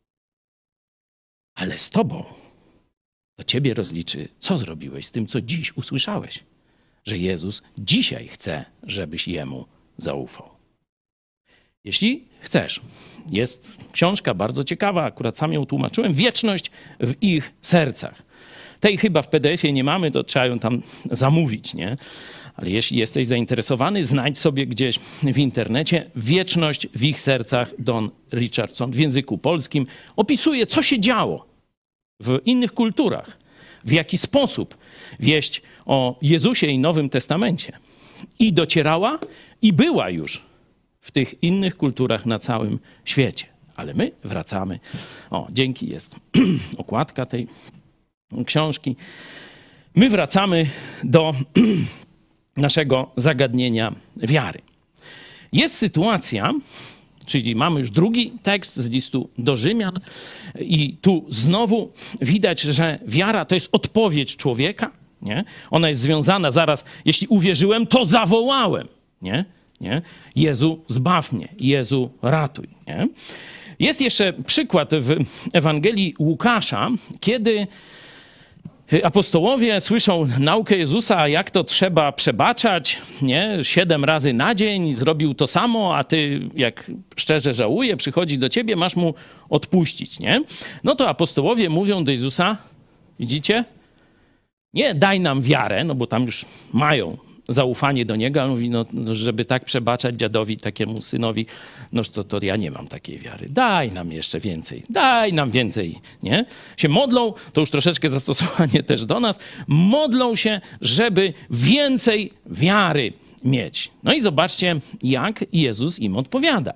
Ale z tobą to ciebie rozliczy, co zrobiłeś z tym, co dziś usłyszałeś. Że Jezus dzisiaj chce, żebyś Jemu zaufał. Jeśli chcesz, jest książka bardzo ciekawa, akurat sam ją tłumaczyłem, Wieczność w ich sercach. Tej chyba w PDF-ie nie mamy, to trzeba ją tam zamówić, nie? Ale jeśli jesteś zainteresowany, znajdź sobie gdzieś w internecie Wieczność w ich sercach, Don Richardson w języku polskim. Opisuje, co się działo w innych kulturach, w jaki sposób wieść o Jezusie i Nowym Testamencie i docierała i była już w tych innych kulturach na całym świecie. Ale my wracamy. O, dzięki, jest okładka tej książki. My wracamy do naszego zagadnienia wiary. Jest sytuacja, czyli mamy już drugi tekst z listu do Rzymian i tu znowu widać, że wiara to jest odpowiedź człowieka, nie? Ona jest związana zaraz, jeśli uwierzyłem, to zawołałem, nie? Nie? Jezu, zbaw mnie. Jezu, ratuj. Nie? Jest jeszcze przykład w Ewangelii Łukasza, kiedy apostołowie słyszą naukę Jezusa, jak to trzeba przebaczać, nie? 7 razy na dzień, zrobił to samo, a ty, jak szczerze żałuje, przychodzi do ciebie, masz mu odpuścić, nie? No to apostołowie mówią do Jezusa, widzicie? Nie daj nam wiarę, no bo tam już mają zaufanie do niego, ale mówi, no, żeby tak przebaczać dziadowi, takiemu synowi, no to ja nie mam takiej wiary. Daj nam jeszcze więcej, daj nam więcej, nie? Się modlą, to już troszeczkę zastosowanie też do nas, modlą się, żeby więcej wiary mieć. No i zobaczcie, jak Jezus im odpowiada.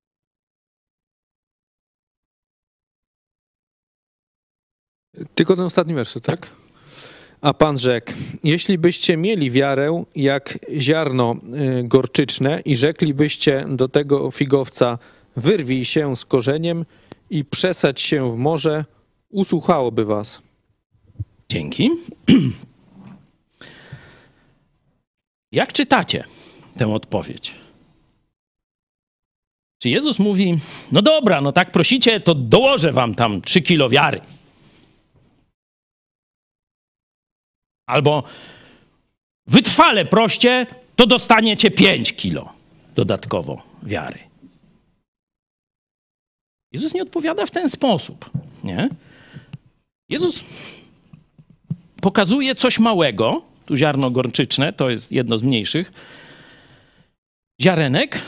Tylko ten ostatni werset, tak? A Pan rzekł, jeśli byście mieli wiarę jak ziarno gorczyczne i rzeklibyście do tego figowca, wyrwij się z korzeniem i przesadź się w morze, usłuchałoby was. Dzięki. Jak czytacie tę odpowiedź? Czy Jezus mówi, no dobra, no tak prosicie, to dołożę wam tam 3 kilo wiary. Albo wytrwale proście, to dostaniecie 5 kilo dodatkowo wiary. Jezus nie odpowiada w ten sposób, nie? Jezus pokazuje coś małego, tu ziarno gorczyczne, to jest jedno z mniejszych ziarenek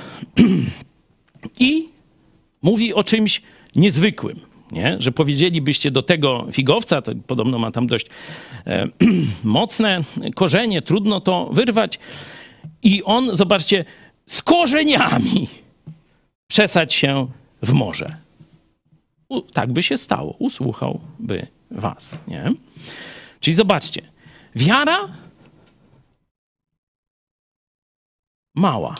i mówi o czymś niezwykłym. Nie? Że powiedzielibyście do tego figowca, to podobno ma tam dość mocne korzenie, trudno to wyrwać. I on, zobaczcie, z korzeniami przesadź się w morze. Tak by się stało, usłuchałby was. Nie? Czyli zobaczcie, wiara mała.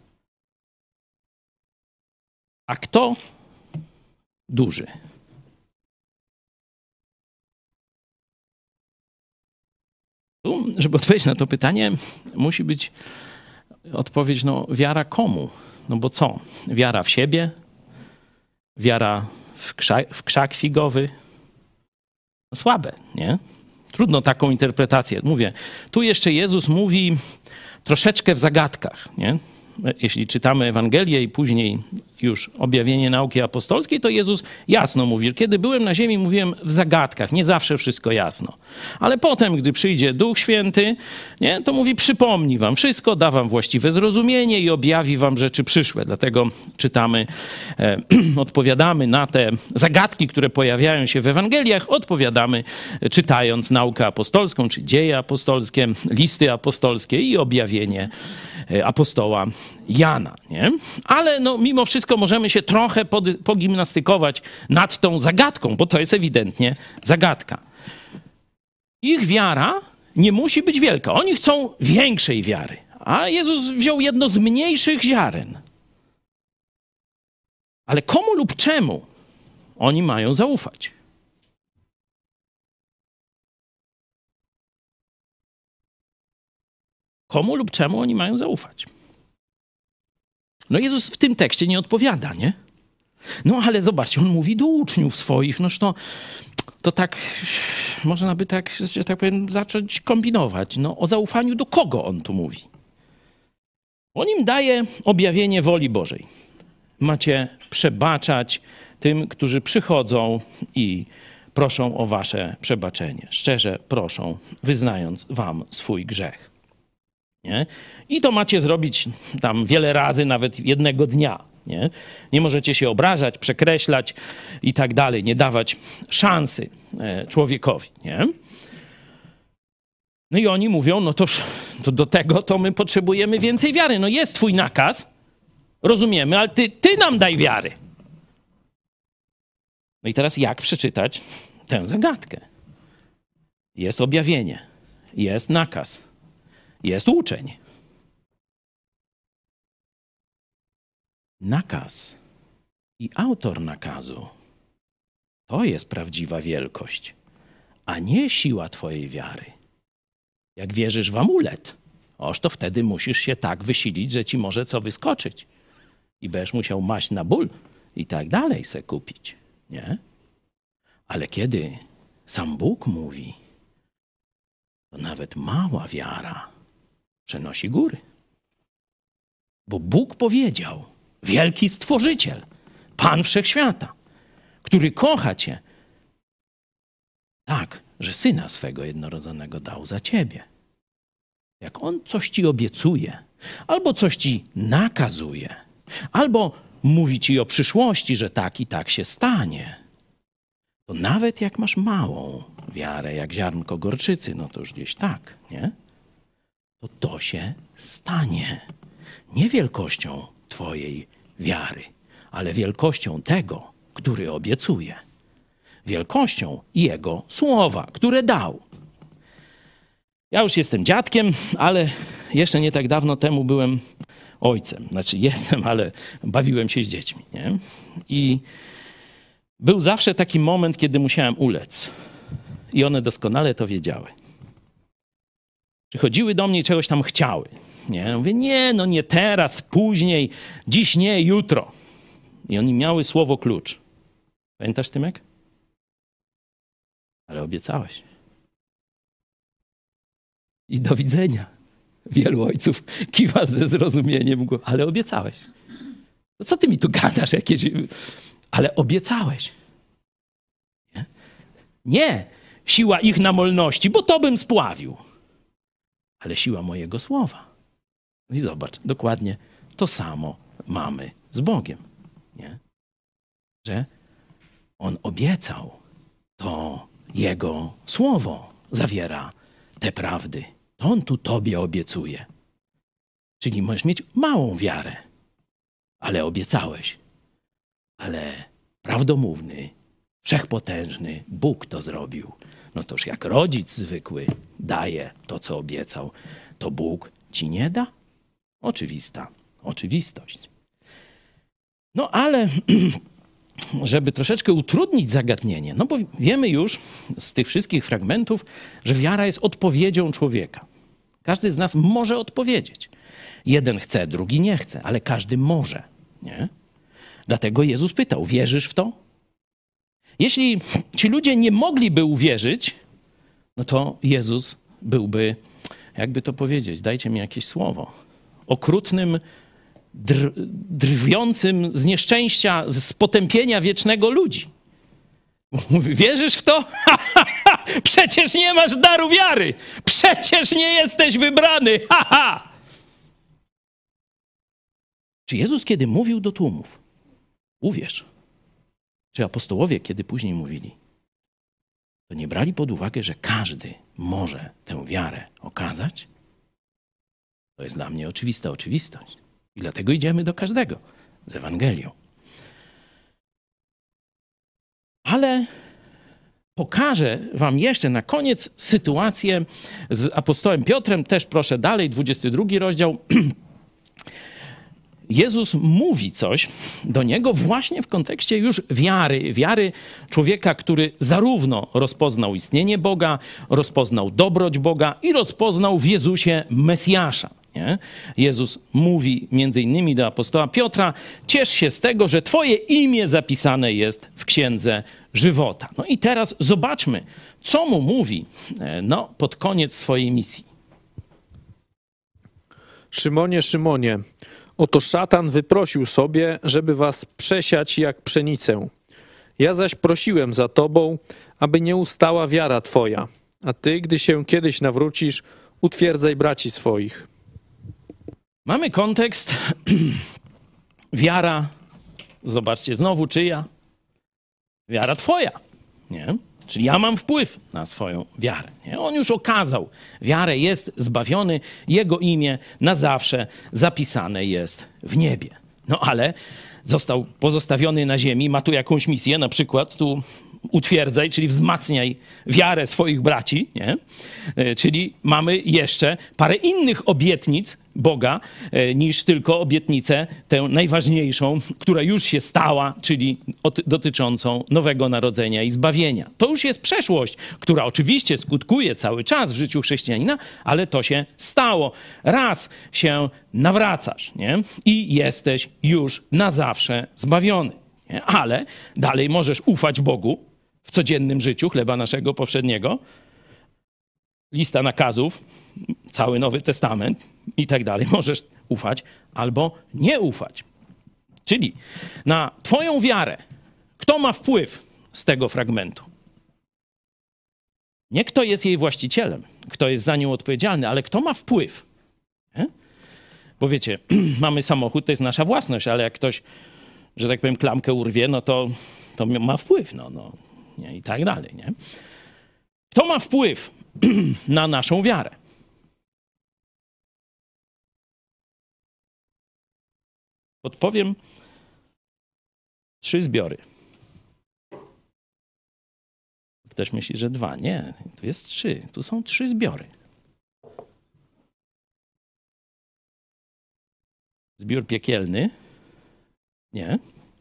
A kto duży? Tu, żeby odpowiedzieć na to pytanie, musi być odpowiedź, no wiara komu? No bo co? Wiara w siebie? Wiara w krzak figowy? No słabe, nie? Trudno taką interpretację. Mówię, tu jeszcze Jezus mówi troszeczkę w zagadkach, nie? Jeśli czytamy Ewangelię i później już objawienie nauki apostolskiej, to Jezus jasno mówi, kiedy byłem na ziemi, mówiłem w zagadkach, nie zawsze wszystko jasno. Ale potem, gdy przyjdzie Duch Święty, nie, to mówi, przypomni wam wszystko, da wam właściwe zrozumienie i objawi wam rzeczy przyszłe. Dlatego czytamy, odpowiadamy na te zagadki, które pojawiają się w Ewangeliach, odpowiadamy czytając naukę apostolską, czy dzieje apostolskie, listy apostolskie i objawienie apostoła Jana, nie? Ale no, mimo wszystko możemy się trochę pogimnastykować nad tą zagadką, bo to jest ewidentnie zagadka. Ich wiara nie musi być wielka. Oni chcą większej wiary. A Jezus wziął jedno z mniejszych ziaren. Ale komu lub czemu oni mają zaufać? Komu lub czemu oni mają zaufać? No Jezus w tym tekście nie odpowiada, nie? No ale zobaczcie, on mówi do uczniów swoich, noż to tak, można by tak, że tak powiem, zacząć kombinować. No o zaufaniu do kogo on tu mówi? On im daje objawienie woli Bożej. Macie przebaczać tym, którzy przychodzą i proszą o wasze przebaczenie. Szczerze proszą, wyznając wam swój grzech. Nie? I to macie zrobić tam wiele razy, nawet jednego dnia. Nie możecie się obrażać, przekreślać i tak dalej, nie dawać szansy człowiekowi. Nie? No i oni mówią, no to do tego to my potrzebujemy więcej wiary. No jest twój nakaz, rozumiemy, ale ty nam daj wiary. No i teraz jak przeczytać tę zagadkę? Jest objawienie, jest nakaz, jest uczeń. Nakaz i autor nakazu to jest prawdziwa wielkość, a nie siła twojej wiary. Jak wierzysz w amulet, oż to wtedy musisz się tak wysilić, że ci może co wyskoczyć. I będziesz musiał maść na ból i tak dalej se kupić, nie? Ale kiedy sam Bóg mówi, to nawet mała wiara przenosi góry. Bo Bóg powiedział, wielki Stworzyciel, Pan Wszechświata, który kocha cię tak, że Syna swego jednorodzonego dał za ciebie. Jak On coś ci obiecuje, albo coś ci nakazuje, albo mówi ci o przyszłości, że tak i tak się stanie, to nawet jak masz małą wiarę, jak ziarnko gorczycy, no to już gdzieś tak, nie? To się stanie. Nie wielkością twojej wiary, ale wielkością tego, który obiecuje. Wielkością Jego słowa, które dał. Ja już jestem dziadkiem, ale jeszcze nie tak dawno temu byłem ojcem. Znaczy jestem, ale bawiłem się z dziećmi, nie? I był zawsze taki moment, kiedy musiałem ulec. I one doskonale to wiedziały. Przychodziły do mnie i czegoś tam chciały. Nie? Ja mówię, nie, no nie teraz, później, dziś nie, jutro. I oni miały słowo klucz. Pamiętasz, Tymek? Ale obiecałeś. I do widzenia. Wielu ojców kiwa ze zrozumieniem, ale obiecałeś. No co ty mi tu gadasz jakieś... Ale obiecałeś. Nie? Nie siła ich namolności, bo to bym spławił. Ale siła mojego słowa. I zobacz, dokładnie to samo mamy z Bogiem. Nie? Że On obiecał, to Jego słowo zawiera te prawdy. To On tu tobie obiecuje. Czyli możesz mieć małą wiarę, ale obiecałeś. Ale prawdomówny, wszechpotężny Bóg to zrobił. No toż jak rodzic zwykły daje to, co obiecał, to Bóg ci nie da? Oczywista oczywistość. No ale żeby troszeczkę utrudnić zagadnienie, no bo wiemy już z tych wszystkich fragmentów, że wiara jest odpowiedzią człowieka. Każdy z nas może odpowiedzieć. Jeden chce, drugi nie chce, ale każdy może, nie? Dlatego Jezus pytał, wierzysz w to? Jeśli ci ludzie nie mogliby uwierzyć, no to Jezus byłby, jakby to powiedzieć, dajcie mi jakieś słowo, okrutnym, drwiącym z nieszczęścia, z potępienia wiecznego ludzi. Mówi, wierzysz w to? Przecież nie masz daru wiary! Przecież nie jesteś wybrany! Czy Jezus, kiedy mówił do tłumów, uwierz, czy apostołowie, kiedy później mówili, to nie brali pod uwagę, że każdy może tę wiarę okazać? To jest dla mnie oczywista oczywistość. I dlatego idziemy do każdego z Ewangelią. Ale pokażę wam jeszcze na koniec sytuację z apostołem Piotrem. Też proszę dalej, 22 rozdział. Jezus mówi coś do niego właśnie w kontekście już wiary. Wiary człowieka, który zarówno rozpoznał istnienie Boga, rozpoznał dobroć Boga i rozpoznał w Jezusie Mesjasza. Nie? Jezus mówi między innymi do apostoła Piotra, ciesz się z tego, że twoje imię zapisane jest w Księdze Żywota. No i teraz zobaczmy, co mu mówi pod koniec swojej misji. Szymonie, Szymonie, oto szatan wyprosił sobie, żeby was przesiać jak pszenicę. Ja zaś prosiłem za tobą, aby nie ustała wiara twoja. A ty, gdy się kiedyś nawrócisz, utwierdzaj braci swoich. Mamy kontekst. Wiara, zobaczcie znowu czyja? Wiara twoja, nie? Czyli ja mam wpływ na swoją wiarę. Nie? On już okazał wiarę, jest zbawiony, jego imię na zawsze zapisane jest w niebie. No ale został pozostawiony na ziemi, ma tu jakąś misję, na przykład tu utwierdzaj, czyli wzmacniaj wiarę swoich braci, nie? Czyli mamy jeszcze parę innych obietnic Boga niż tylko obietnicę tę najważniejszą, która już się stała, czyli dotyczącą nowego narodzenia i zbawienia. To już jest przeszłość, która oczywiście skutkuje cały czas w życiu chrześcijanina, ale to się stało. Raz się nawracasz, nie? I jesteś już na zawsze zbawiony. Nie? Ale dalej możesz ufać Bogu w codziennym życiu, chleba naszego powszedniego, lista nakazów, cały Nowy Testament i tak dalej. Możesz ufać albo nie ufać. Czyli na twoją wiarę, kto ma wpływ z tego fragmentu? Nie kto jest jej właścicielem, kto jest za nią odpowiedzialny, ale kto ma wpływ. Nie? Bo wiecie, mamy samochód, to jest nasza własność, ale jak ktoś, że tak powiem, klamkę urwie, no to ma wpływ, nie? I tak dalej. Nie? Kto ma wpływ na naszą wiarę? Podpowiem 3 zbiory. Ktoś myśli, że 2. Nie, tu jest 3. Tu są 3 zbiory. Zbiór piekielny. Nie.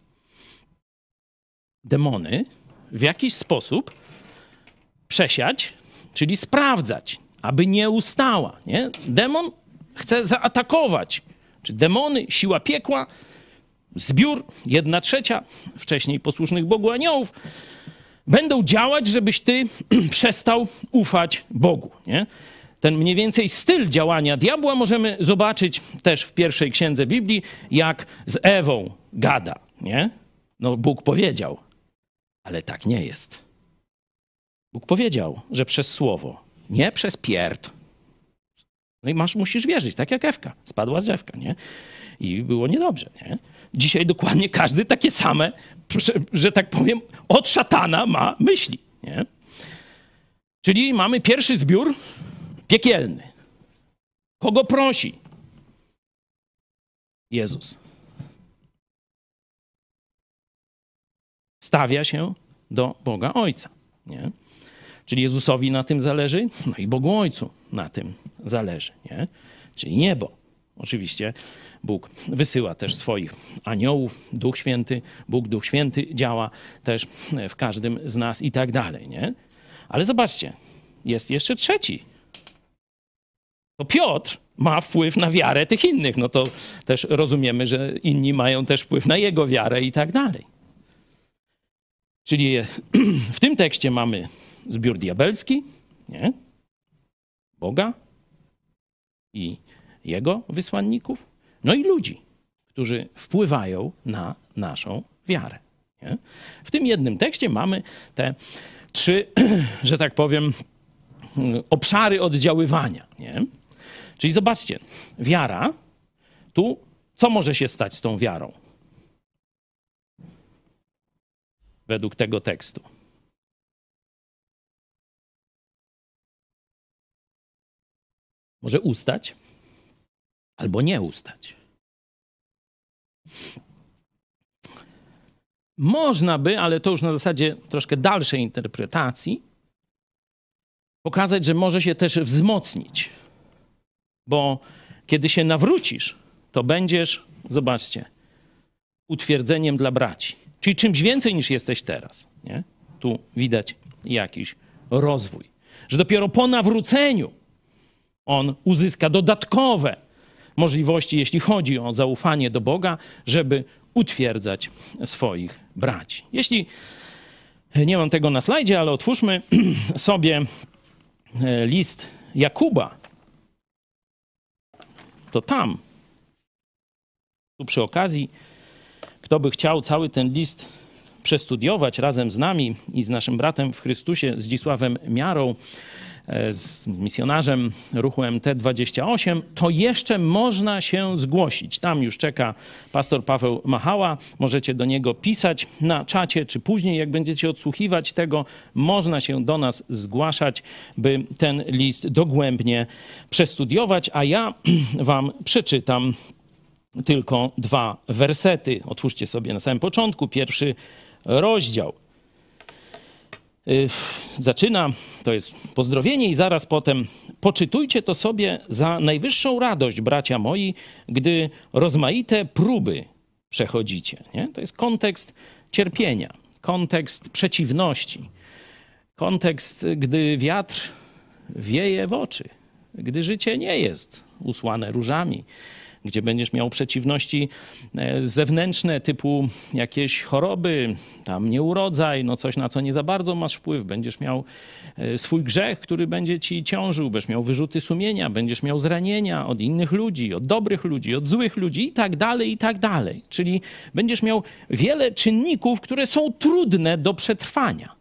Demony w jakiś sposób przesiać, czyli sprawdzać, aby nie ustała. Nie? Demon chce zaatakować. Czy demony, siła piekła, zbiór, 1/3 wcześniej posłusznych Bogu aniołów, będą działać, żebyś ty przestał ufać Bogu. Nie? Ten mniej więcej styl działania diabła możemy zobaczyć też w pierwszej księdze Biblii, jak z Ewą gada. Nie? No Bóg powiedział, ale tak nie jest. Bóg powiedział, że przez słowo, nie przez pierd. No i musisz wierzyć, tak jak Ewka. Spadła z drzewka, nie? I było niedobrze, nie? Dzisiaj dokładnie każdy takie same, że tak powiem, od szatana ma myśli, nie? Czyli mamy pierwszy zbiór piekielny. Kogo prosi? Jezus. Stawia się do Boga Ojca, nie? Czyli Jezusowi na tym zależy, no i Bogu Ojcu na tym zależy, nie? Czyli niebo. Oczywiście Bóg wysyła też swoich aniołów, Duch Święty, Bóg, Duch Święty działa też w każdym z nas i tak dalej, nie? Ale zobaczcie, jest jeszcze trzeci. To Piotr ma wpływ na wiarę tych innych, no to też rozumiemy, że inni mają też wpływ na jego wiarę i tak dalej. Czyli w tym tekście mamy zbiór diabelski, nie? Boga i jego wysłanników, no i ludzi, którzy wpływają na naszą wiarę. Nie? W tym jednym tekście mamy te 3, że tak powiem, obszary oddziaływania. Nie? Czyli zobaczcie, wiara, tu co może się stać z tą wiarą? Według tego tekstu. Może ustać, albo nie ustać. Można by, ale to już na zasadzie troszkę dalszej interpretacji, pokazać, że może się też wzmocnić. Bo kiedy się nawrócisz, to będziesz, zobaczcie, utwierdzeniem dla braci. Czyli czymś więcej niż jesteś teraz. Nie? Tu widać jakiś rozwój. Że dopiero po nawróceniu on uzyska dodatkowe możliwości, jeśli chodzi o zaufanie do Boga, żeby utwierdzać swoich braci. Jeśli nie mam tego na slajdzie, ale otwórzmy sobie list Jakuba, to tam, tu przy okazji, kto by chciał cały ten list przestudiować razem z nami i z naszym bratem w Chrystusie, Zdzisławem Miarą, z misjonarzem ruchu MT28, to jeszcze można się zgłosić. Tam już czeka pastor Paweł Machała. Możecie do niego pisać na czacie, czy później, jak będziecie odsłuchiwać tego, można się do nas zgłaszać, by ten list dogłębnie przestudiować, a ja wam przeczytam tylko 2 wersety. Otwórzcie sobie na samym początku, 1 rozdział. Zaczyna to jest pozdrowienie i zaraz potem poczytujcie to sobie za najwyższą radość, bracia moi, gdy rozmaite próby przechodzicie. Nie? To jest kontekst cierpienia, kontekst przeciwności, kontekst, gdy wiatr wieje w oczy, gdy życie nie jest usłane różami, gdzie będziesz miał przeciwności zewnętrzne typu jakieś choroby, tam nieurodzaj, no coś na co nie za bardzo masz wpływ. Będziesz miał swój grzech, który będzie ci ciążył, będziesz miał wyrzuty sumienia, będziesz miał zranienia od innych ludzi, od dobrych ludzi, od złych ludzi i tak dalej, i tak dalej. Czyli będziesz miał wiele czynników, które są trudne do przetrwania.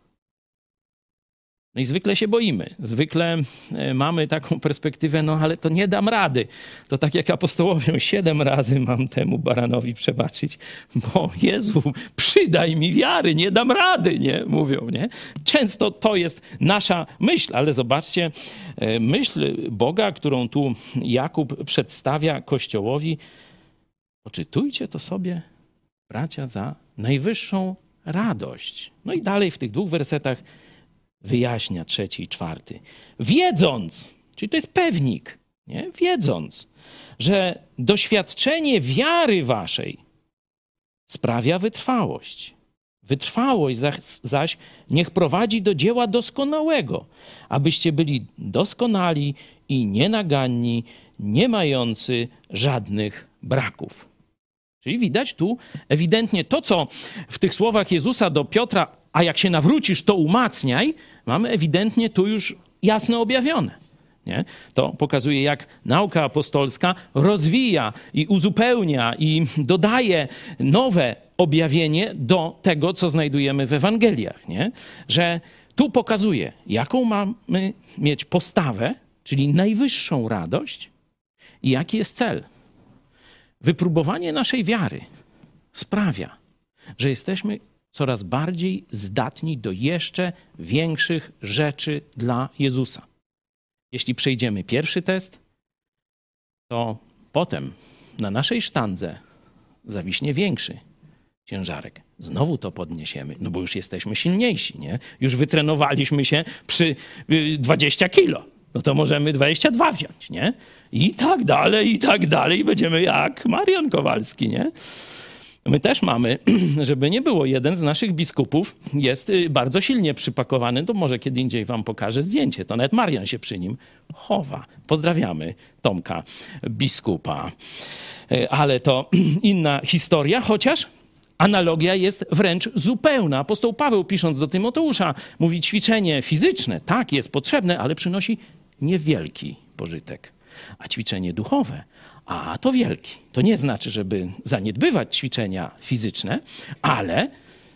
No i zwykle się boimy. Zwykle mamy taką perspektywę, no ale to nie dam rady. To tak jak apostołowie, 7 razy mam temu baranowi przebaczyć, bo Jezu, przydaj mi wiary, nie dam rady, nie? Mówią, nie? Często to jest nasza myśl, ale zobaczcie, myśl Boga, którą tu Jakub przedstawia Kościołowi, poczytujcie to sobie, bracia, za najwyższą radość. No i dalej w tych 2 wersetach wyjaśnia 3 i 4. Wiedząc, czyli to jest pewnik, nie? Wiedząc, że doświadczenie wiary waszej sprawia wytrwałość. Wytrwałość zaś niech prowadzi do dzieła doskonałego, abyście byli doskonali i nienaganni, nie mający żadnych braków. Czyli widać tu ewidentnie to, co w tych słowach Jezusa do Piotra, a jak się nawrócisz, to umacniaj, mamy ewidentnie tu już jasno objawione. Nie? To pokazuje, jak nauka apostolska rozwija i uzupełnia i dodaje nowe objawienie do tego, co znajdujemy w Ewangeliach. Nie? Że tu pokazuje, jaką mamy mieć postawę, czyli najwyższą radość i jaki jest cel. Wypróbowanie naszej wiary sprawia, że jesteśmy coraz bardziej zdatni do jeszcze większych rzeczy dla Jezusa. Jeśli przejdziemy pierwszy test, to potem na naszej sztandze zawiśnie większy ciężarek. Znowu to podniesiemy, no bo już jesteśmy silniejsi, nie? Już wytrenowaliśmy się przy 20 kilo. No to możemy 22 wziąć, nie? I tak dalej. Będziemy jak Marian Kowalski, nie? My też mamy, żeby nie było, jeden z naszych biskupów jest bardzo silnie przypakowany, to może kiedy indziej wam pokażę zdjęcie, to nawet Marian się przy nim chowa. Pozdrawiamy Tomka, biskupa. Ale to inna historia, chociaż analogia jest wręcz zupełna. Apostoł Paweł, pisząc do Tymoteusza, mówi, ćwiczenie fizyczne, tak, jest potrzebne, ale przynosi niewielki pożytek. A ćwiczenie duchowe, a to wielki. To nie znaczy, żeby zaniedbywać ćwiczenia fizyczne, ale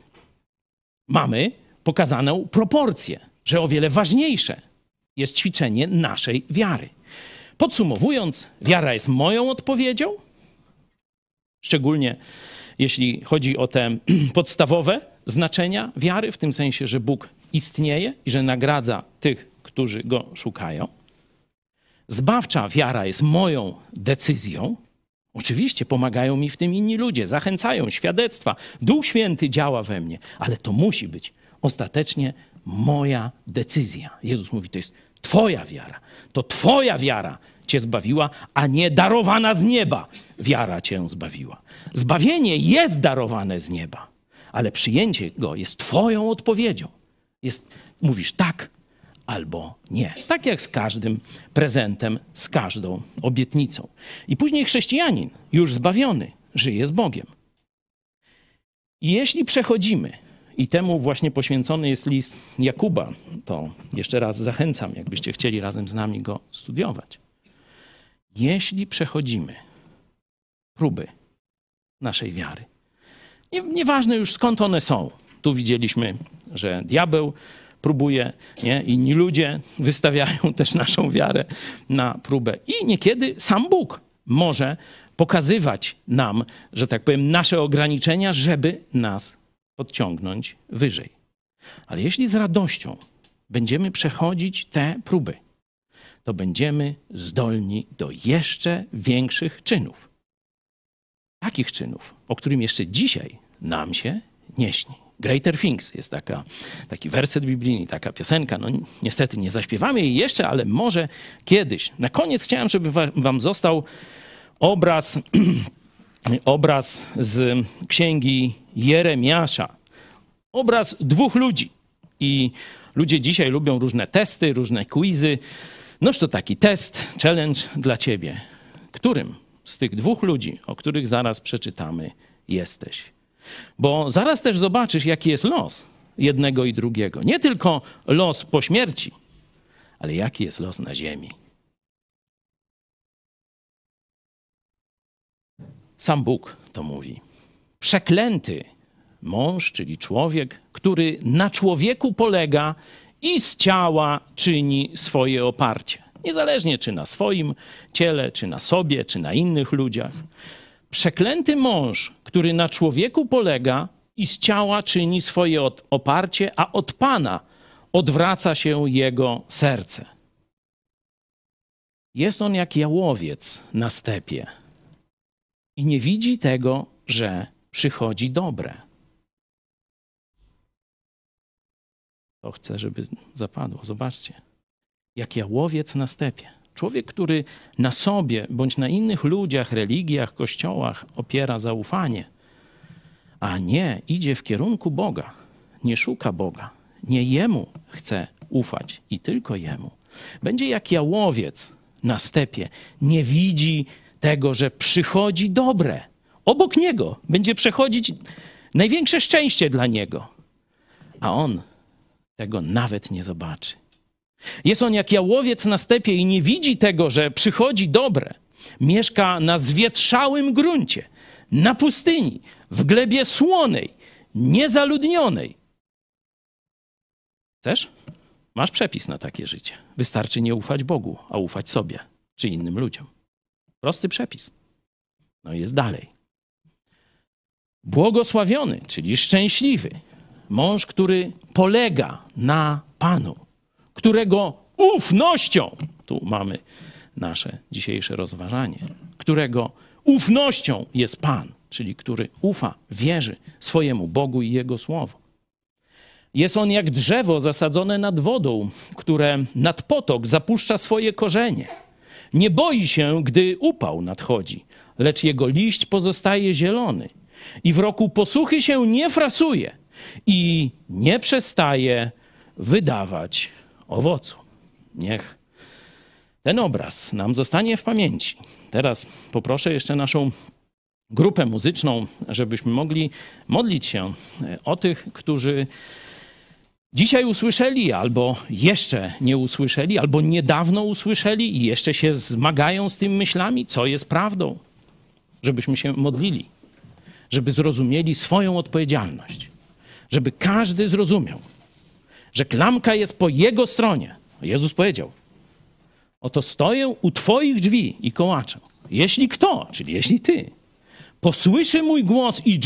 mamy pokazaną proporcję, że o wiele ważniejsze jest ćwiczenie naszej wiary. Podsumowując, wiara jest moją odpowiedzią, szczególnie jeśli chodzi o te podstawowe znaczenia wiary, w tym sensie, że Bóg istnieje i że nagradza tych, którzy Go szukają. Zbawcza wiara jest moją decyzją. Oczywiście pomagają mi w tym inni ludzie, zachęcają, świadectwa. Duch Święty działa we mnie, ale to musi być ostatecznie moja decyzja. Jezus mówi, to jest twoja wiara. To twoja wiara cię zbawiła, a nie darowana z nieba wiara cię zbawiła. Zbawienie jest darowane z nieba, ale przyjęcie go jest twoją odpowiedzią. Mówisz tak albo nie. Tak jak z każdym prezentem, z każdą obietnicą. I później chrześcijanin, już zbawiony, żyje z Bogiem. I jeśli przechodzimy, i temu właśnie poświęcony jest list Jakuba, to jeszcze raz zachęcam, jakbyście chcieli razem z nami go studiować. Jeśli przechodzimy próby naszej wiary, nieważne już skąd one są. Tu widzieliśmy, że diabeł próbuje, nie? Inni ludzie wystawiają też naszą wiarę na próbę. I niekiedy sam Bóg może pokazywać nam, że tak powiem, nasze ograniczenia, żeby nas podciągnąć wyżej. Ale jeśli z radością będziemy przechodzić te próby, to będziemy zdolni do jeszcze większych czynów. Takich czynów, o którym jeszcze dzisiaj nam się nie śni. Greater Things jest taki werset biblijny, taka piosenka. No niestety nie zaśpiewamy jej jeszcze, ale może kiedyś. Na koniec chciałem, żeby wam został obraz z księgi Jeremiasza. Obraz dwóch ludzi. I ludzie dzisiaj lubią różne testy, różne quizy. Noż to taki test, challenge dla ciebie. Którym z tych dwóch ludzi, o których zaraz przeczytamy, jesteś? Bo zaraz też zobaczysz, jaki jest los jednego i drugiego. Nie tylko los po śmierci, ale jaki jest los na ziemi. Sam Bóg to mówi. Przeklęty mąż, czyli człowiek, który na człowieku polega i z ciała czyni swoje oparcie. Niezależnie czy na swoim ciele, czy na sobie, czy na innych ludziach. Przeklęty mąż, który na człowieku polega i z ciała czyni swoje oparcie, a od Pana odwraca się jego serce. Jest on jak jałowiec na stepie i nie widzi tego, że przychodzi dobre. To chcę, żeby zapadło. Zobaczcie. Jak jałowiec na stepie. Człowiek, który na sobie bądź na innych ludziach, religiach, kościołach opiera zaufanie, a nie idzie w kierunku Boga, nie szuka Boga, nie Jemu chce ufać i tylko Jemu. Będzie jak jałowiec na stepie, nie widzi tego, że przychodzi dobre. Obok niego będzie przechodzić największe szczęście dla niego, a on tego nawet nie zobaczy. Jest on jak jałowiec na stepie i nie widzi tego, że przychodzi dobre. Mieszka na zwietrzałym gruncie, na pustyni, w glebie słonej, niezaludnionej. Chcesz? Masz przepis na takie życie. Wystarczy nie ufać Bogu, a ufać sobie czy innym ludziom. Prosty przepis. No i jest dalej. Błogosławiony, czyli szczęśliwy. Mąż, który polega na Panu, którego ufnością, tu mamy nasze dzisiejsze rozważanie, którego ufnością jest Pan, czyli który ufa, wierzy swojemu Bogu i Jego Słowu. Jest on jak drzewo zasadzone nad wodą, które nad potok zapuszcza swoje korzenie. Nie boi się, gdy upał nadchodzi, lecz jego liść pozostaje zielony i w roku posuchy się nie frasuje i nie przestaje wydawać owocu. Niech ten obraz nam zostanie w pamięci. Teraz poproszę jeszcze naszą grupę muzyczną, żebyśmy mogli modlić się o tych, którzy dzisiaj usłyszeli, albo jeszcze nie usłyszeli, albo niedawno usłyszeli i jeszcze się zmagają z tymi myślami, co jest prawdą. Żebyśmy się modlili, żeby zrozumieli swoją odpowiedzialność. Żeby każdy zrozumiał, że klamka jest po jego stronie. Jezus powiedział, oto stoję u twoich drzwi i kołaczę. Jeśli kto, czyli jeśli ty, posłyszy mój głos i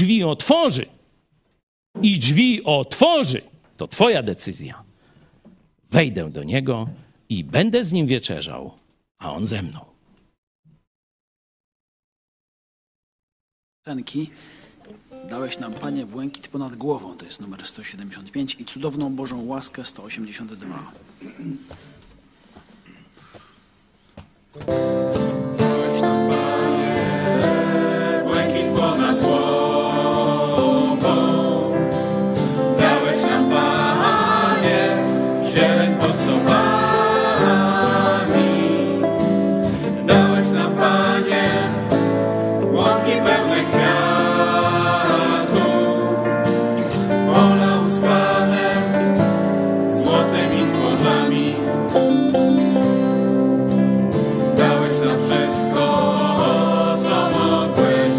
drzwi otworzy, to twoja decyzja. Wejdę do niego i będę z nim wieczerzał, a on ze mną. Piosenki Dałeś nam, Panie, błękit ponad głową, to jest numer 175 i Cudowną Bożą Łaskę 182. Dałeś nam, Panie, błękit ponad głową. Dałeś nam, Panie, zieleń pod stopami. Dałeś nam, Panie, łąki pełne kwiatów, pola usłane złotem i złożami. Dałeś nam wszystko, co mogłeś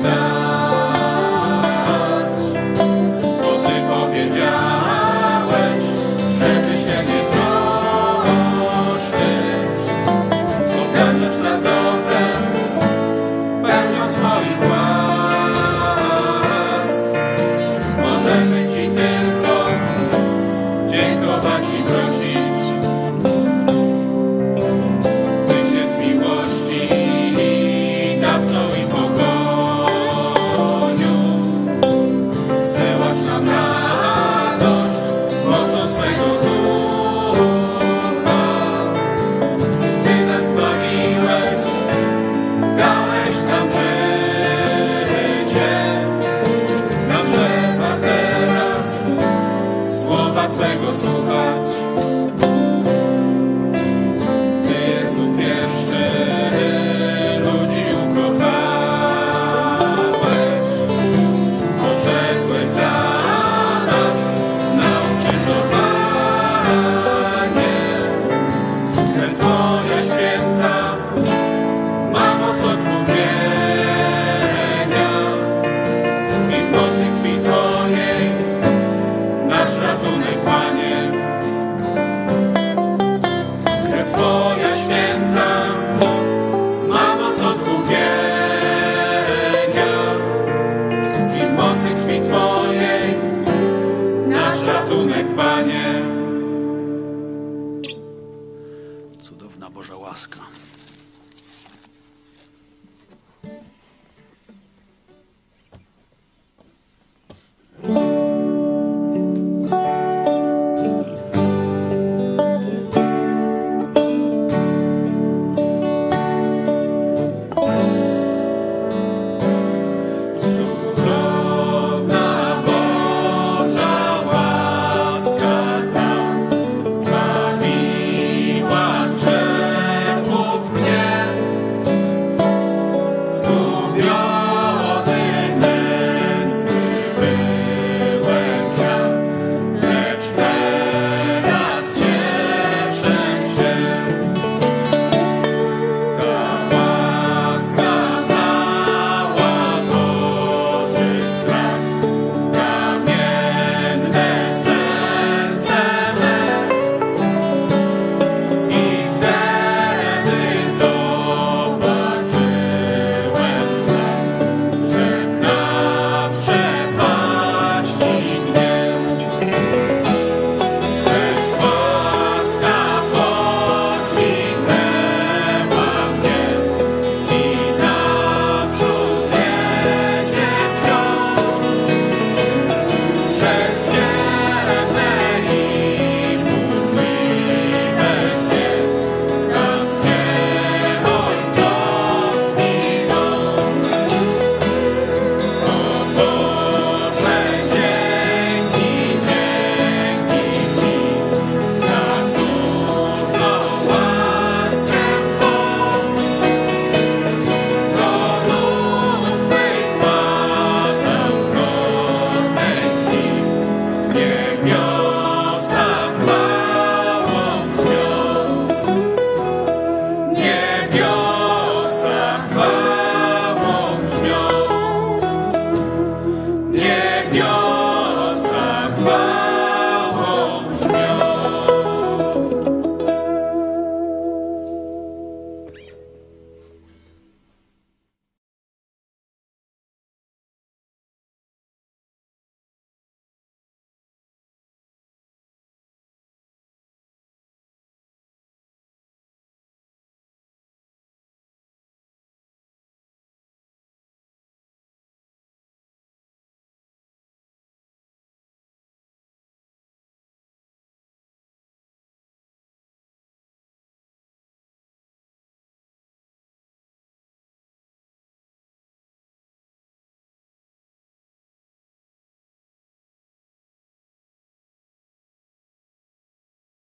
dać, bo Ty powiedziałeś, żeby się nie troszczyć. Pokażesz nas dobrem, tam, że